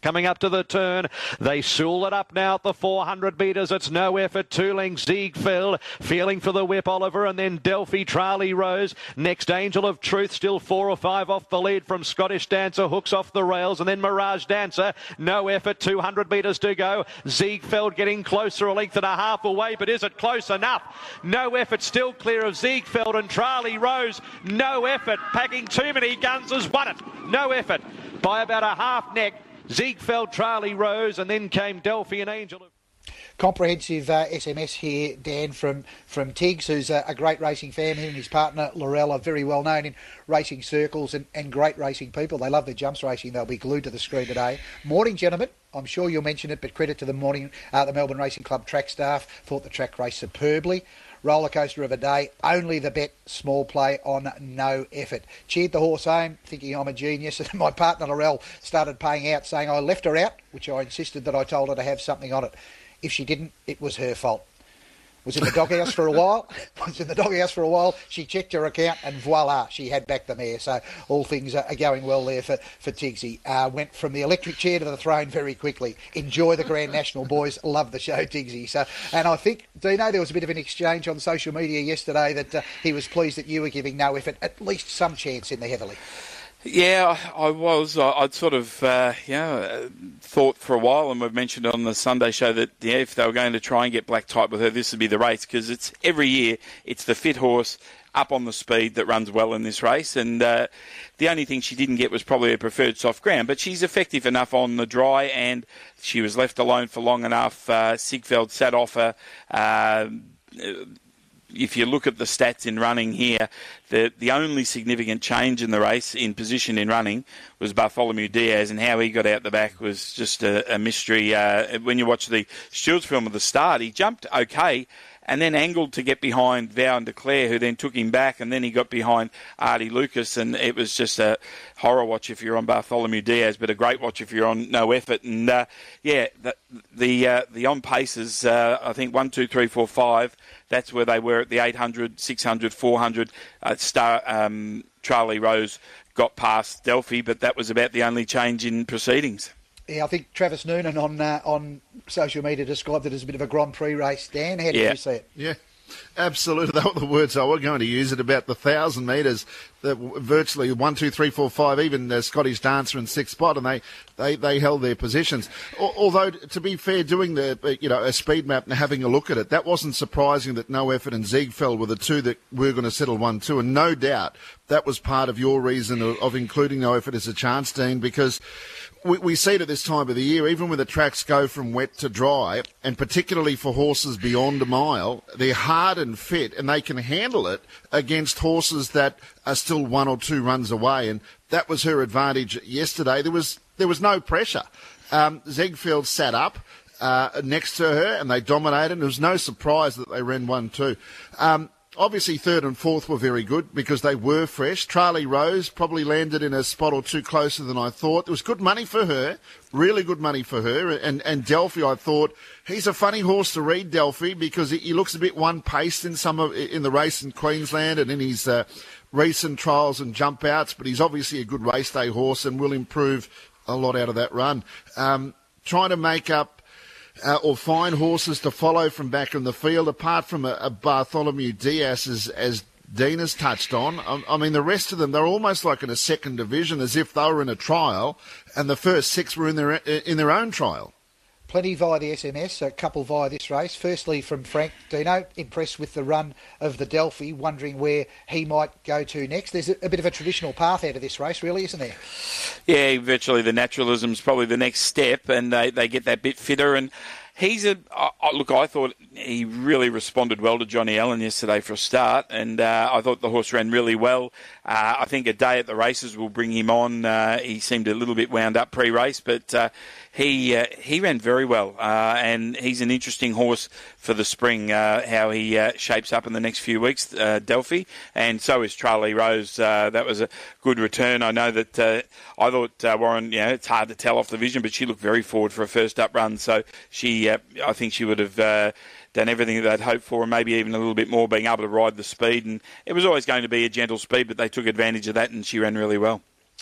coming up to the turn. They sool it up now at the four hundred metres. It's No Effort, Tooling, Ziegfeld, feeling for the whip, Oliver, and then Delphi, Charlie Rose. Next, Angel of Truth, still four or five off the lead from Scottish Dancer, hooks off the rails, and then Mirage Dancer. No Effort, two hundred metres to go. Ziegfeld getting closer, a length and a half away, but is it close enough? No Effort still clear of Ziegfeld, and Charlie Rose. No Effort, packing too many guns, has won it. No Effort by about a half neck. Ziegfeld, Charlie Rose, and then came Delphi and Angel. Comprehensive uh, S M S here, Dan, from, from Tiggs, who's a, a great racing fan. Him and his partner, Laurel, are very well known in racing circles and, and great racing people. They love their jumps racing. They'll be glued to the screen today. Morning, gentlemen. I'm sure you'll mention it, but credit to the morning, uh, the Melbourne Racing Club track staff. Thought the track raced superbly. Roller coaster of a day, only the bet, small play on No Effort. Cheered the horse home, thinking I'm a genius, and my partner Laurel started paying out, saying I left her out, which I insisted that I told her to have something on it. If she didn't, it was her fault. Was in the doghouse for a while. Was in the doghouse for a while. She checked her account, and voila, she had back the mare. So all things are going well there for for Tiggsy. Uh, went from the electric chair to the throne very quickly. Enjoy the Grand National, boys. Love the show, Tiggsy. So, and I think, Dino, there was a bit of an exchange on social media yesterday that uh, he was pleased that you were giving No Effort at least some chance in the Heatherly. Yeah, I was. I'd sort of, uh, you know, thought for a while, and we've mentioned on the Sunday show that yeah, if they were going to try and get black type with her, this would be the race, because it's every year it's the fit horse up on the speed that runs well in this race, and uh, the only thing she didn't get was probably her preferred soft ground, but she's effective enough on the dry, and she was left alone for long enough. Uh, Ziegfeld sat off her. Uh, If you look at the stats in running here, the the only significant change in the race in position in running was Bartholomew Diaz, and how he got out the back was just a, a mystery. Uh, when you watch the Stewards film of the start, he jumped okay and then angled to get behind Vow and Declare, who then took him back, and then he got behind Artie Lucas, and it was just a horror watch if you're on Bartholomew Diaz, but a great watch if you're on No Effort. And uh, yeah, the the, uh, the on paces, uh, I think one, two, three, four, five. That's where they were at the eight hundred, six hundred, four hundred. Uh, Star um, Charlie Rose got past Delphi, but that was about the only change in proceedings. Yeah, I think Travis Noonan on uh, on social media described it as a bit of a Grand Prix race. Dan, how did yeah. you see it? Yeah, absolutely. They were the words I were going to use at about the thousand metres. The, virtually one, two, three, four, five, even the Scottish Dancer in sixth spot, and they, they, they held their positions. Although, to be fair, doing the you know a speed map and having a look at it, that wasn't surprising that No Effort and Ziegfeld were the two that were going to settle one, two, and no doubt that was part of your reason of, of including No Effort as a chance, Dean, because we, we see it at this time of the year, even when the tracks go from wet to dry, and particularly for horses beyond a mile, they're hard and fit, and they can handle it against horses that are still one or two runs away, and that was her advantage yesterday. There was there was no pressure. Um, Ziegfeld sat up uh, next to her, and they dominated. There was no surprise that they ran one two. Um, Obviously, third and fourth were very good because they were fresh. Charlie Rose probably landed in a spot or two closer than I thought. There was good money for her, really good money for her. And, and Delphi, I thought, he's a funny horse to read, Delphi, because he, he looks a bit one-paced in some of, in the race in Queensland and in his uh, recent trials and jump outs. But he's obviously a good race day horse and will improve a lot out of that run. Um, trying to make up Uh, or find horses to follow from back in the field, apart from a, a Bartholomew Diaz, as, as Dean has touched on. I, I mean, the rest of them, they're almost like in a second division, as if they were in a trial, and the first six were in their in their own trial. Plenty via the S M S, a couple via this race. Firstly, from Frank Dino, impressed with the run of the Delphi, wondering where he might go to next. There's a, a bit of a traditional path out of this race, really, isn't there? Yeah, virtually the naturalism's probably the next step, and they, they get that bit fitter. And he's a uh, look. I thought he really responded well to Johnny Allen yesterday for a start, and uh, I thought the horse ran really well. Uh, I think a day at the races will bring him on. Uh, he seemed a little bit wound up pre-race, but uh, he uh, he ran very well, uh, and he's an interesting horse for the spring. Uh, how he uh, shapes up in the next few weeks, uh, Delphi, and so is Charlie Rose. Uh, that was a good return. I know that uh, I thought uh, Warren. You know, it's hard to tell off the vision, but she looked very forward for a first up run. So she, uh, I think she would have. Uh, done everything that they'd hoped for, and maybe even a little bit more, being able to ride the speed. And it was always going to be a gentle speed, but they took advantage of that, and she ran really well.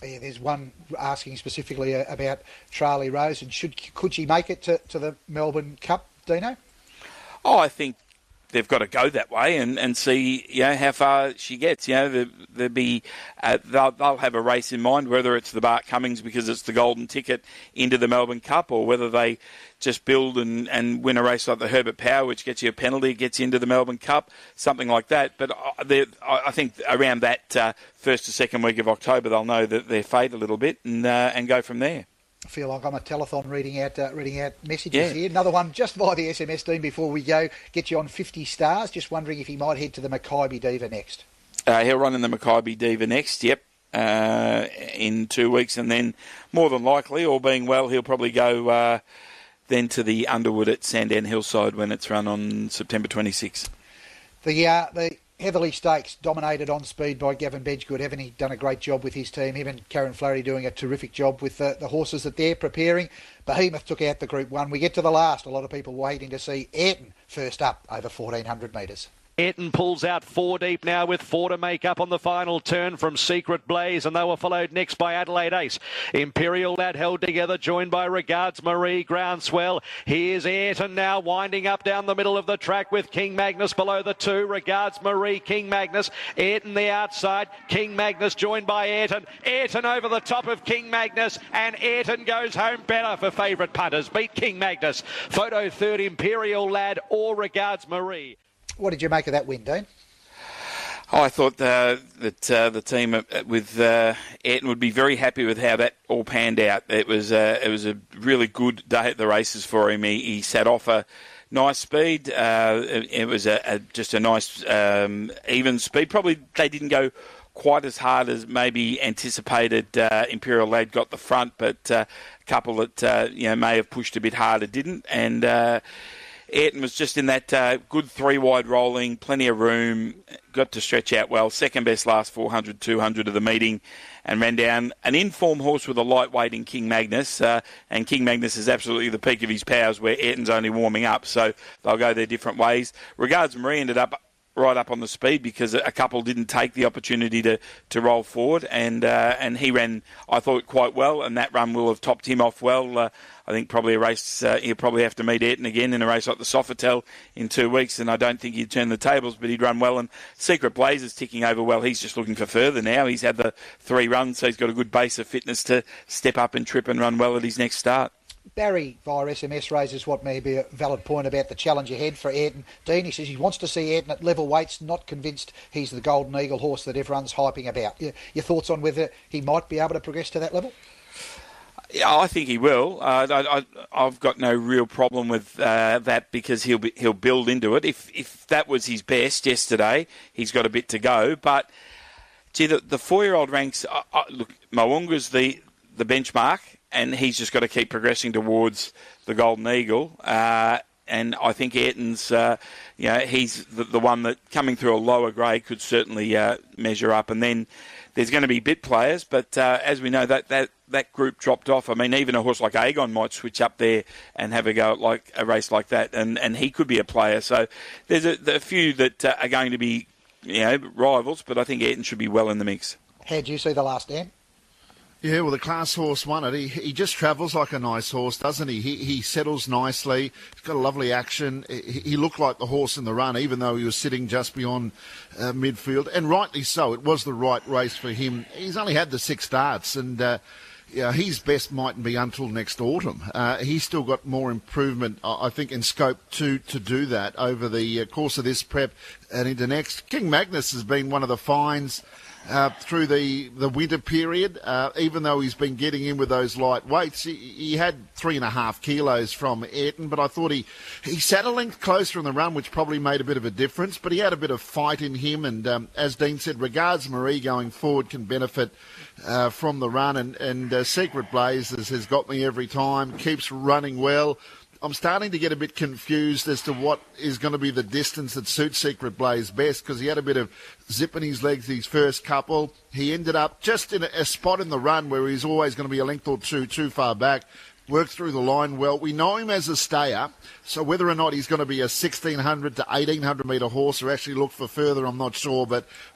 Yeah, there's one asking specifically about Charlie Rose, and should could she make it to, to the Melbourne Cup, Dino? Oh, I think they've got to go that way and, and see, you know, how far she gets. You know, there, there'll be uh, they'll, they'll have a race in mind, whether it's the Bart Cummings because it's the golden ticket into the Melbourne Cup, or whether they just build and, and win a race like the Herbert Power, which gets you a penalty, gets you into the Melbourne Cup, something like that. But I, I think around that uh, first to second week of October, they'll know that they're fade a little bit and uh, and go from there. I feel like I'm a telethon reading out uh, reading out messages yeah. here. Another one just via the S M S, Dean, before we go. Get you on fifty stars. Just wondering if he might head to the Mackay Diva next. Uh, he'll run in the Mackay Diva next, yep, uh, in two weeks. And then, more than likely, all being well, he'll probably go uh, then to the Underwood at Sandown Hillside when it's run on September twenty-sixth. The uh, the Heatherley Stakes dominated on speed by Gavin Bedgegood. Haven't he done a great job with his team? Him and Karen Flaherty doing a terrific job with the, the horses that they're preparing. Behemoth took out the Group one. We get to the last. A lot of people waiting to see Ayrton first up over fourteen hundred metres. Ayrton pulls out four deep now with four to make up on the final turn from Secret Blaze, and they were followed next by Adelaide Ace. Imperial Lad held together, joined by Regards Marie, Groundswell. Here's Ayrton now winding up down the middle of the track with King Magnus below the two. Regards Marie, King Magnus. Ayrton the outside. King Magnus joined by Ayrton. Ayrton over the top of King Magnus, and Ayrton goes home better for favourite punters. Beat King Magnus. Photo third, Imperial Lad or Regards Marie. What did you make of that win, Dean? Oh, I thought uh, that uh, the team with uh, Ayrton would be very happy with how that all panned out. It was uh, it was a really good day at the races for him. He, he sat off a nice speed. Uh, it, it was a, a, just a nice um, even speed. Probably they didn't go quite as hard as maybe anticipated. Uh, Imperial Lad got the front, but uh, a couple that uh, you know may have pushed a bit harder didn't. And uh, Ayrton was just in that uh, good three-wide rolling, plenty of room, got to stretch out well. Second best last four hundred, two hundred of the meeting, and ran down an in-form horse with a lightweight in King Magnus. Uh, and King Magnus is absolutely the peak of his powers, where Ayrton's only warming up, so they'll go their different ways. Regards Marie ended up right up on the speed because a couple didn't take the opportunity to, to roll forward, and uh, and he ran, I thought, quite well, and that run will have topped him off well. Uh, I think probably a race, uh, he'll probably have to meet Ayrton again in a race like the Sofitel in two weeks, and I don't think he'd turn the tables, but he'd run well. And Secret Blaze is ticking over well. He's just looking for further now. He's had the three runs, so he's got a good base of fitness to step up and trip and run well at his next start. Barry via S M S raises what may be a valid point about the challenge ahead for Ayrton. Dean, he says he wants to see Ayrton at level weights, not convinced he's the Golden Eagle horse that everyone's hyping about. Your, your thoughts on whether he might be able to progress to that level? Yeah, I think he will. Uh, I, I, I've got no real problem with uh, that because he'll be, he'll build into it. If if that was his best yesterday, he's got a bit to go. But gee, the, the four-year-old ranks. Uh, uh, look, Mo'unga's the the benchmark, and he's just got to keep progressing towards the Golden Eagle. Uh, and I think Ayrton's, uh, you know, he's the, the one that coming through a lower grade could certainly uh, measure up. And then there's going to be bit players, but uh, as we know, that, that, that group dropped off. I mean, even a horse like Agon might switch up there and have a go at like a race like that, and, and he could be a player. So there's a, a few that uh, are going to be, you know, rivals, but I think Ayrton should be well in the mix. How do you see the last, Dan? Yeah, well, the class horse won it. He, he just travels like a nice horse, doesn't he? He he settles nicely. He's got a lovely action. He, he looked like the horse in the run, even though he was sitting just beyond uh, midfield. And rightly so. It was the right race for him. He's only had the six starts, and uh, yeah, his best mightn't be until next autumn. Uh, he's still got more improvement, I think, in scope to, to do that over the course of this prep and into next. King Magnus has been one of the finds Uh, through the, the winter period, uh, even though he's been getting in with those light weights. He, he had three and a half kilos from Ayrton, but I thought he, he sat a length closer in the run, which probably made a bit of a difference, but he had a bit of fight in him, and um, as Dean said, Regards Marie going forward can benefit uh, from the run, and, and uh, Secret Blaze has, has got me every time, keeps running well. I'm starting to get a bit confused as to what is going to be the distance that suits Secret Blaze best, because he had a bit of zip in his legs his first couple. He ended up just in a, a spot in the run where he's always going to be a length or two too far back. Worked through the line well. We know him as a stayer, so whether or not he's going to be a sixteen hundred to eighteen hundred metre horse or actually look for further, I'm not sure, but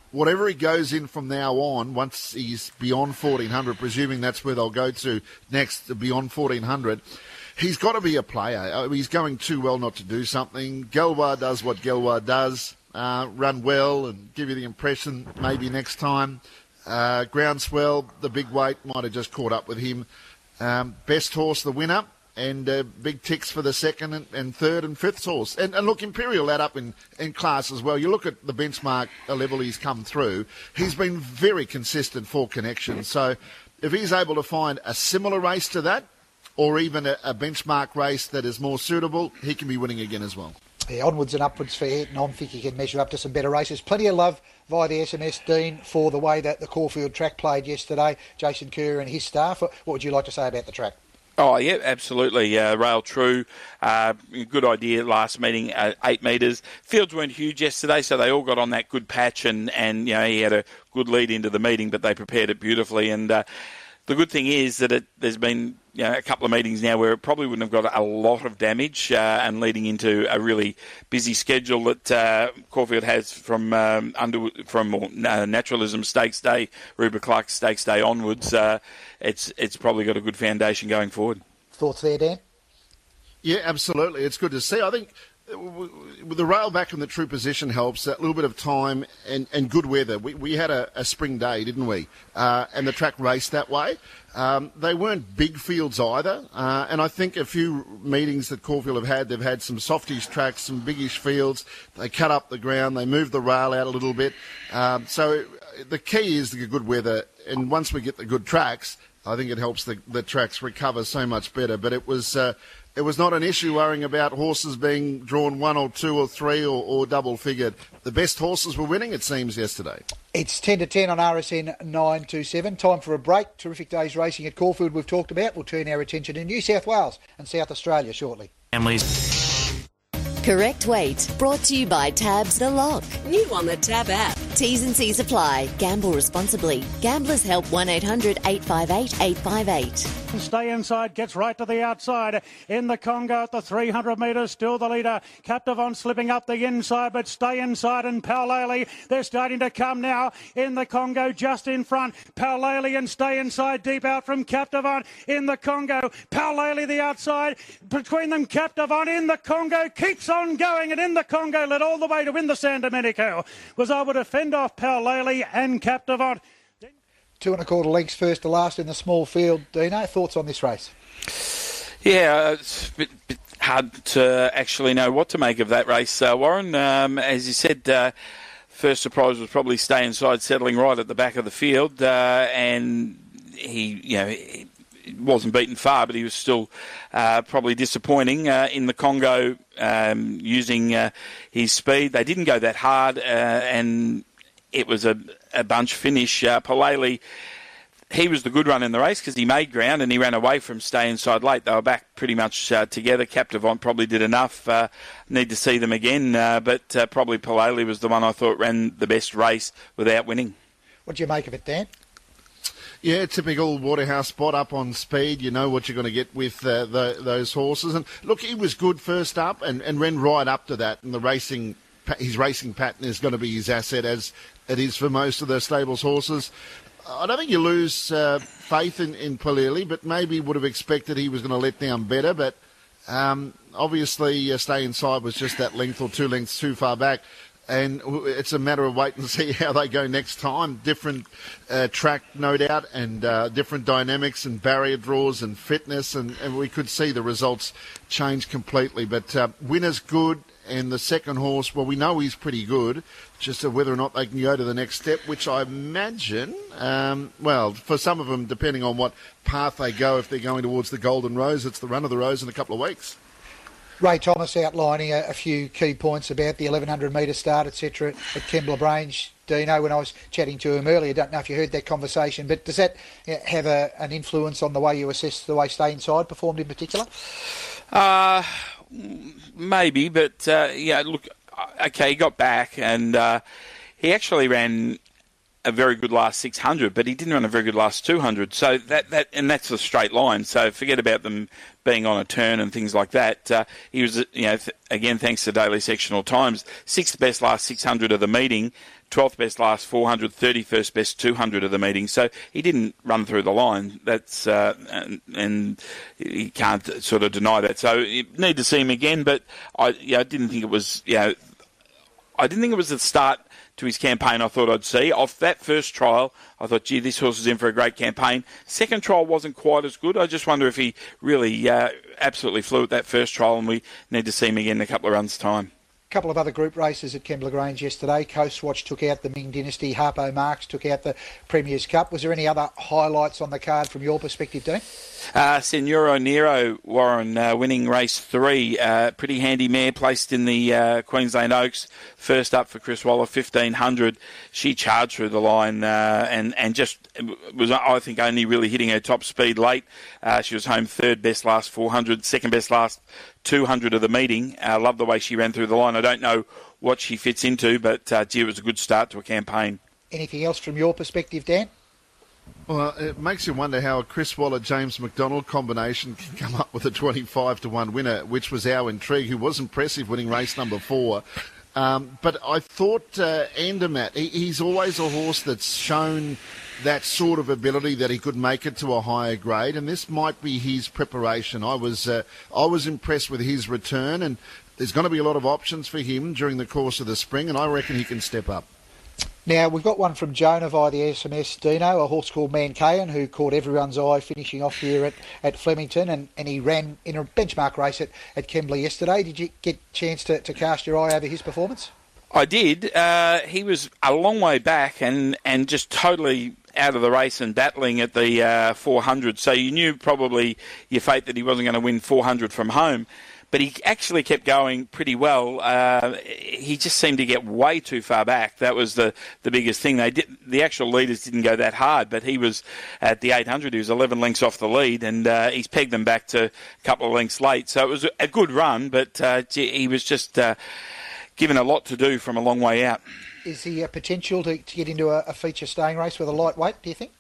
whatever he goes in from now on, once he's beyond fourteen hundred, presuming that's where they'll go to next, beyond fourteen hundred, he's got to be a player. He's going too well not to do something. Gelwar does what Gelwar does, uh, run well and give you the impression maybe next time. Uh, Groundswell, the big weight, might have just caught up with him. Um, best horse, the winner. And uh, big ticks for the second and, and third and fifth horse. And, and look, Imperial that up in, in class as well. You look at the benchmark level he's come through. He's been very consistent for connections. So if he's able to find a similar race to that, or even a, a benchmark race that is more suitable, he can be winning again as well. Yeah, onwards and upwards for Ayrton. I think he can measure up to some better races. Plenty of love via the S M S, Dean, for the way that the Caulfield track played yesterday. Jason Kerr and his staff. What would you like to say about the track? Oh, yeah, absolutely. Uh, rail true. Uh, good idea last meeting, uh, eight metres. Fields weren't huge yesterday, so they all got on that good patch, and, and you know, he had a good lead into the meeting, but they prepared it beautifully. And uh, the good thing is that it, there's been you know, a couple of meetings now where it probably wouldn't have got a lot of damage uh, and leading into a really busy schedule that uh, Caulfield has from um, under from uh, Naturalism Stakes Day, Ruba Clark Stakes Day onwards. Uh, it's it's probably got a good foundation going forward. Thoughts there, Dan? Yeah, absolutely. It's good to see. I think with the rail back in the true position helps. That little bit of time and, and good weather. We we had a, a spring day, didn't we? Uh, and the track raced that way. Um, they weren't big fields either. Uh, and I think a few meetings that Caulfield have had, they've had some softish tracks, some biggish fields. They cut up the ground. They moved the rail out a little bit. Um, so the key is the good weather. And once we get the good tracks, I think it helps the, the tracks recover so much better. But it was... Uh, It was not an issue worrying about horses being drawn one or two or three or, or double-figured. The best horses were winning, it seems, yesterday. It's ten to ten on R S N nine two seven. Time for a break. Terrific day's racing at Caulfield we've talked about. We'll turn our attention to New South Wales and South Australia shortly. Families. Correct Weight, brought to you by Tabs The Lock. New on the Tab app. T's and C's apply. Gamble responsibly. Gamblers help one eight hundred eight five eight eight five eight. Stay inside, gets right to the outside. In the Congo at the three hundred metres, still the leader. Captivon slipping up the inside, but Stay Inside and Paulele, they're starting to come now. In the Congo, just in front. Paulele and Stay Inside deep out from Captivon. In the Congo, Paulele the outside. Between them, Captivon in the Congo keeps on going, and in the Congo led all the way to win the San Domenico. Was able to fend off Paulele and Captivon. Two and a quarter lengths first to last in the small field. Dino, thoughts on this race? Yeah, it's a bit, bit hard to actually know what to make of that race, uh, Warren. Um, as you said, uh, first surprise was probably Stay Inside, settling right at the back of the field, uh, and he, you know, he wasn't beaten far, but he was still uh, probably disappointing uh, in the Congo, um, using uh, his speed. They didn't go that hard, uh, and it was a, a bunch finish. Uh, Paulele, he was the good run in the race because he made ground and he ran away from Stay Inside late. They were back pretty much uh, together. Captivon probably did enough. Uh, need to see them again, uh, but uh, probably Paulele was the one I thought ran the best race without winning. What do you make of it, Dan? Yeah, typical Waterhouse spot up on speed. You know what you're going to get with uh, the, those horses. And look, he was good first up and, and ran right up to that. And the racing, his racing pattern is going to be his asset, as it is for most of the stables' horses. I don't think you lose uh, faith in, in Paulele, but maybe would have expected he was going to let down better. But um, obviously, uh, Stay Inside was just that length or two lengths too far back. And it's a matter of wait and see how they go next time. Different uh, track, no doubt, and uh, different dynamics and barrier draws and fitness, and, and we could see the results change completely. But uh, winner's good, and the second horse, well, we know he's pretty good, just whether or not they can go to the next step, which I imagine, um, well, for some of them, depending on what path they go, if they're going towards the Golden Rose, it's the Run of the Rose in a couple of weeks. Ray Thomas outlining a, a few key points about the eleven hundred metre start, et cetera at Kembla Grange. Dino, when I was chatting to him earlier, don't know if you heard that conversation, but does that have a, an influence on the way you assess the way Stay Inside performed in particular? Uh, maybe, but uh, yeah, look, okay, he got back and uh, he actually ran a very good last six hundred, but he didn't run a very good last two hundred. So that, that and that's a straight line. So forget about them being on a turn and things like that. Uh, he was, you know, th- again, thanks to Daily Sectional Times, sixth best last six hundred of the meeting, twelfth best last four hundred, thirty-first best two hundred of the meeting. So he didn't run through the line. That's uh, and, and you can't sort of deny that. So you need to see him again. But I, yeah, I didn't think it was, you know, I didn't think it was the start to his campaign I thought I'd see. Off that first trial, I thought, gee, this horse is in for a great campaign. Second trial wasn't quite as good. I just wonder if he really uh, absolutely flew at that first trial, and we need to see him again in a couple of runs' time. A couple of other group races at Kembla Grange yesterday. Coast Watch took out the Ming Dynasty. Harpo Marx took out the Premier's Cup. Was there any other highlights on the card from your perspective, Dean? Uh, Senoro Nero, Warren, uh, winning race three. Uh, pretty handy mare placed in the uh, Queensland Oaks. First up for Chris Waller, fifteen hundred. She charged through the line uh, and, and just was, I think, only really hitting her top speed late. Uh, she was home third best last four hundred, second best last two hundred of the meeting. I uh, love the way she ran through the line. I don't know what she fits into, but uh, gee, it was a good start to a campaign. Anything else from your perspective, Dan? Well, it makes you wonder how a Chris Waller-James McDonald combination can come up with a twenty-five to one winner, which was our intrigue, who was impressive winning race number four. Um, but I thought uh, Andermatt, he, he's always a horse that's shown that sort of ability that he could make it to a higher grade, and this might be his preparation. I was uh, I was impressed with his return, and there's going to be a lot of options for him during the course of the spring, and I reckon he can step up. Now, we've got one from Jonah via the S M S, Dino, a horse called Mancayan, who caught everyone's eye finishing off here at, at Flemington, and, and he ran in a benchmark race at, at Kembla yesterday. Did you get a chance to, to cast your eye over his performance? I did. Uh, he was a long way back and, and just totally out of the race and battling at the uh, four hundred. So you knew probably your fate that he wasn't going to win four hundred from home. But he actually kept going pretty well. Uh, he just seemed to get way too far back. That was the, the biggest thing. They did, the actual leaders didn't go that hard, but he was at the eight hundred. He was eleven lengths off the lead, and uh, he's pegged them back to a couple of lengths late. So it was a good run, but uh, he was just uh, given a lot to do from a long way out. Is he a potential to, to get into a, a feature staying race with a lightweight, do you think?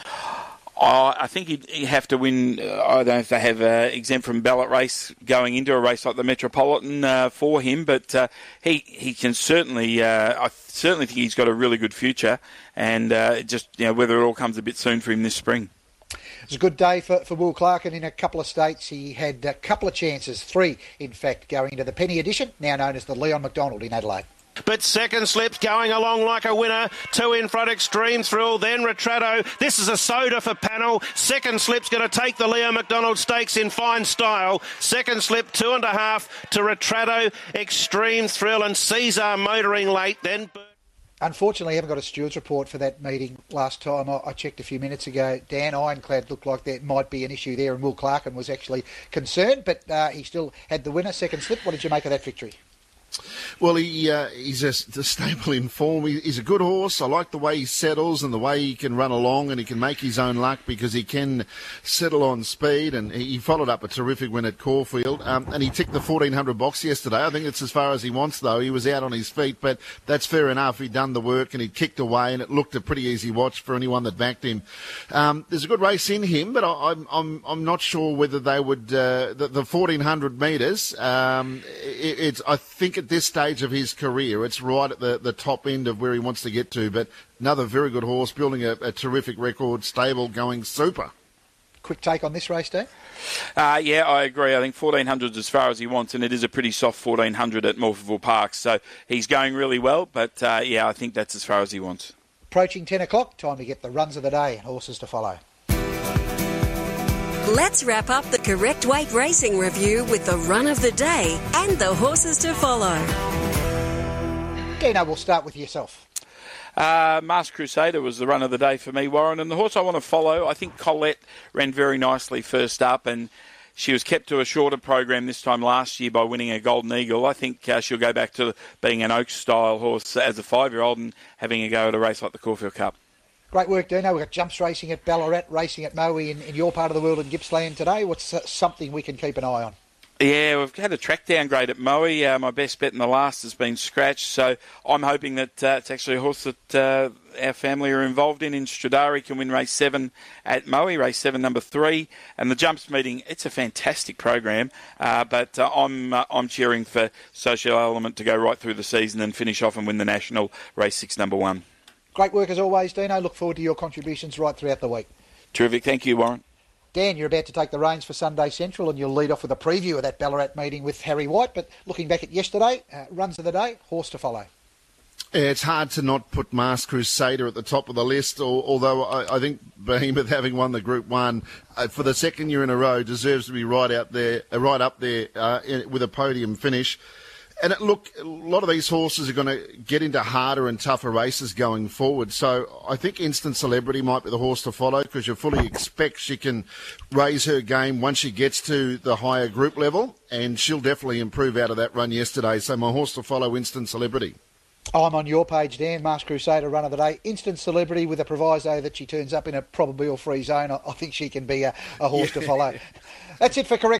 Oh, I think he'd, he'd have to win. Uh, I don't know if they have uh, exempt from ballot race going into a race like the Metropolitan uh, for him, but uh, he he can certainly. Uh, I certainly think he's got a really good future, and uh, just you know whether it all comes a bit soon for him this spring. It was a good day for, for Will Clark, and in a couple of states he had a couple of chances, three in fact, going into the Penny Edition, now known as the Leon McDonald in Adelaide. But Second Slip's going along like a winner. Two in front, Extreme Thrill, then Retrato. This is a soda for panel. Second Slip's going to take the Leo McDonald Stakes in fine style. Second Slip, two and a half to Retrato, Extreme Thrill, and Caesar motoring late. Then. Unfortunately, I haven't got a steward's report for that meeting last time. I, I checked a few minutes ago. Dan Ironclad looked like there might be an issue there, and Will Clarkin was actually concerned, but uh, he still had the winner, Second Slip. What did you make of that victory? Well, he uh, he's a, a stable in form. He, he's a good horse. I like the way he settles and the way he can run along, and he can make his own luck because he can settle on speed. And he followed up a terrific win at Caulfield, um, and he ticked the fourteen hundred box yesterday. I think it's as far as he wants, though. He was out on his feet, but that's fair enough. He'd done the work and he kicked away, and it looked a pretty easy watch for anyone that backed him. Um, there's a good race in him, but I, I'm I'm I'm not sure whether they would uh, the, the fourteen hundred metres. Um, it, it's I think. At this stage of his career, it's right at the, the top end of where he wants to get to, but another very good horse, building a, a terrific record, stable, going super. Quick take on this race, Dave? Uh, yeah, I agree. I think fourteen hundred is as far as he wants, and it is a pretty soft fourteen hundred at Morphettville Park, so he's going really well, but uh, yeah, I think that's as far as he wants. Approaching ten o'clock, time to get the runs of the day and horses to follow. Let's wrap up the Correct Weight Racing review with the run of the day and the horses to follow. Dino, we'll start with yourself. Uh, Masked Crusader was the run of the day for me, Warren, and the horse I want to follow, I think Colette ran very nicely first up, and she was kept to a shorter program this time last year by winning a Golden Eagle. I think uh, she'll go back to being an Oaks-style horse as a five-year-old and having a go at a race like the Caulfield Cup. Great work, Dino. We've got jumps racing at Ballarat, racing at Moe in, in your part of the world in Gippsland today. What's uh, something we can keep an eye on? Yeah, we've had a track downgrade at Moe. Uh, my best bet in the last has been scratched, so I'm hoping that uh, it's actually a horse that uh, our family are involved in. In Stradari can win race seven at Moe, race seven, number three. And the jumps meeting, it's a fantastic program, uh, but uh, I'm uh, I'm cheering for Social Element to go right through the season and finish off and win the national, race six, number one. Great work as always, Dino. Look forward to your contributions right throughout the week. Terrific. Thank you, Warren. Dan, you're about to take the reins for Sunday Central and you'll lead off with a preview of that Ballarat meeting with Harry White. But looking back at yesterday, uh, runs of the day, horse to follow. Yeah, it's hard to not put Masked Crusader at the top of the list, or, although I, I think Behemoth, having won the Group One uh, for the second year in a row, deserves to be right out there, uh, right up there uh, in, with a podium finish. And it, look, a lot of these horses are going to get into harder and tougher races going forward. So I think Instant Celebrity might be the horse to follow, because you fully expect she can raise her game once she gets to the higher group level, and she'll definitely improve out of that run yesterday. So my horse to follow, Instant Celebrity. I'm on your page, Dan. Masked Crusader, run of the day. Instant Celebrity with a proviso that she turns up in a probably or free zone. I, I think she can be a, a horse yeah. to follow. That's it for Correct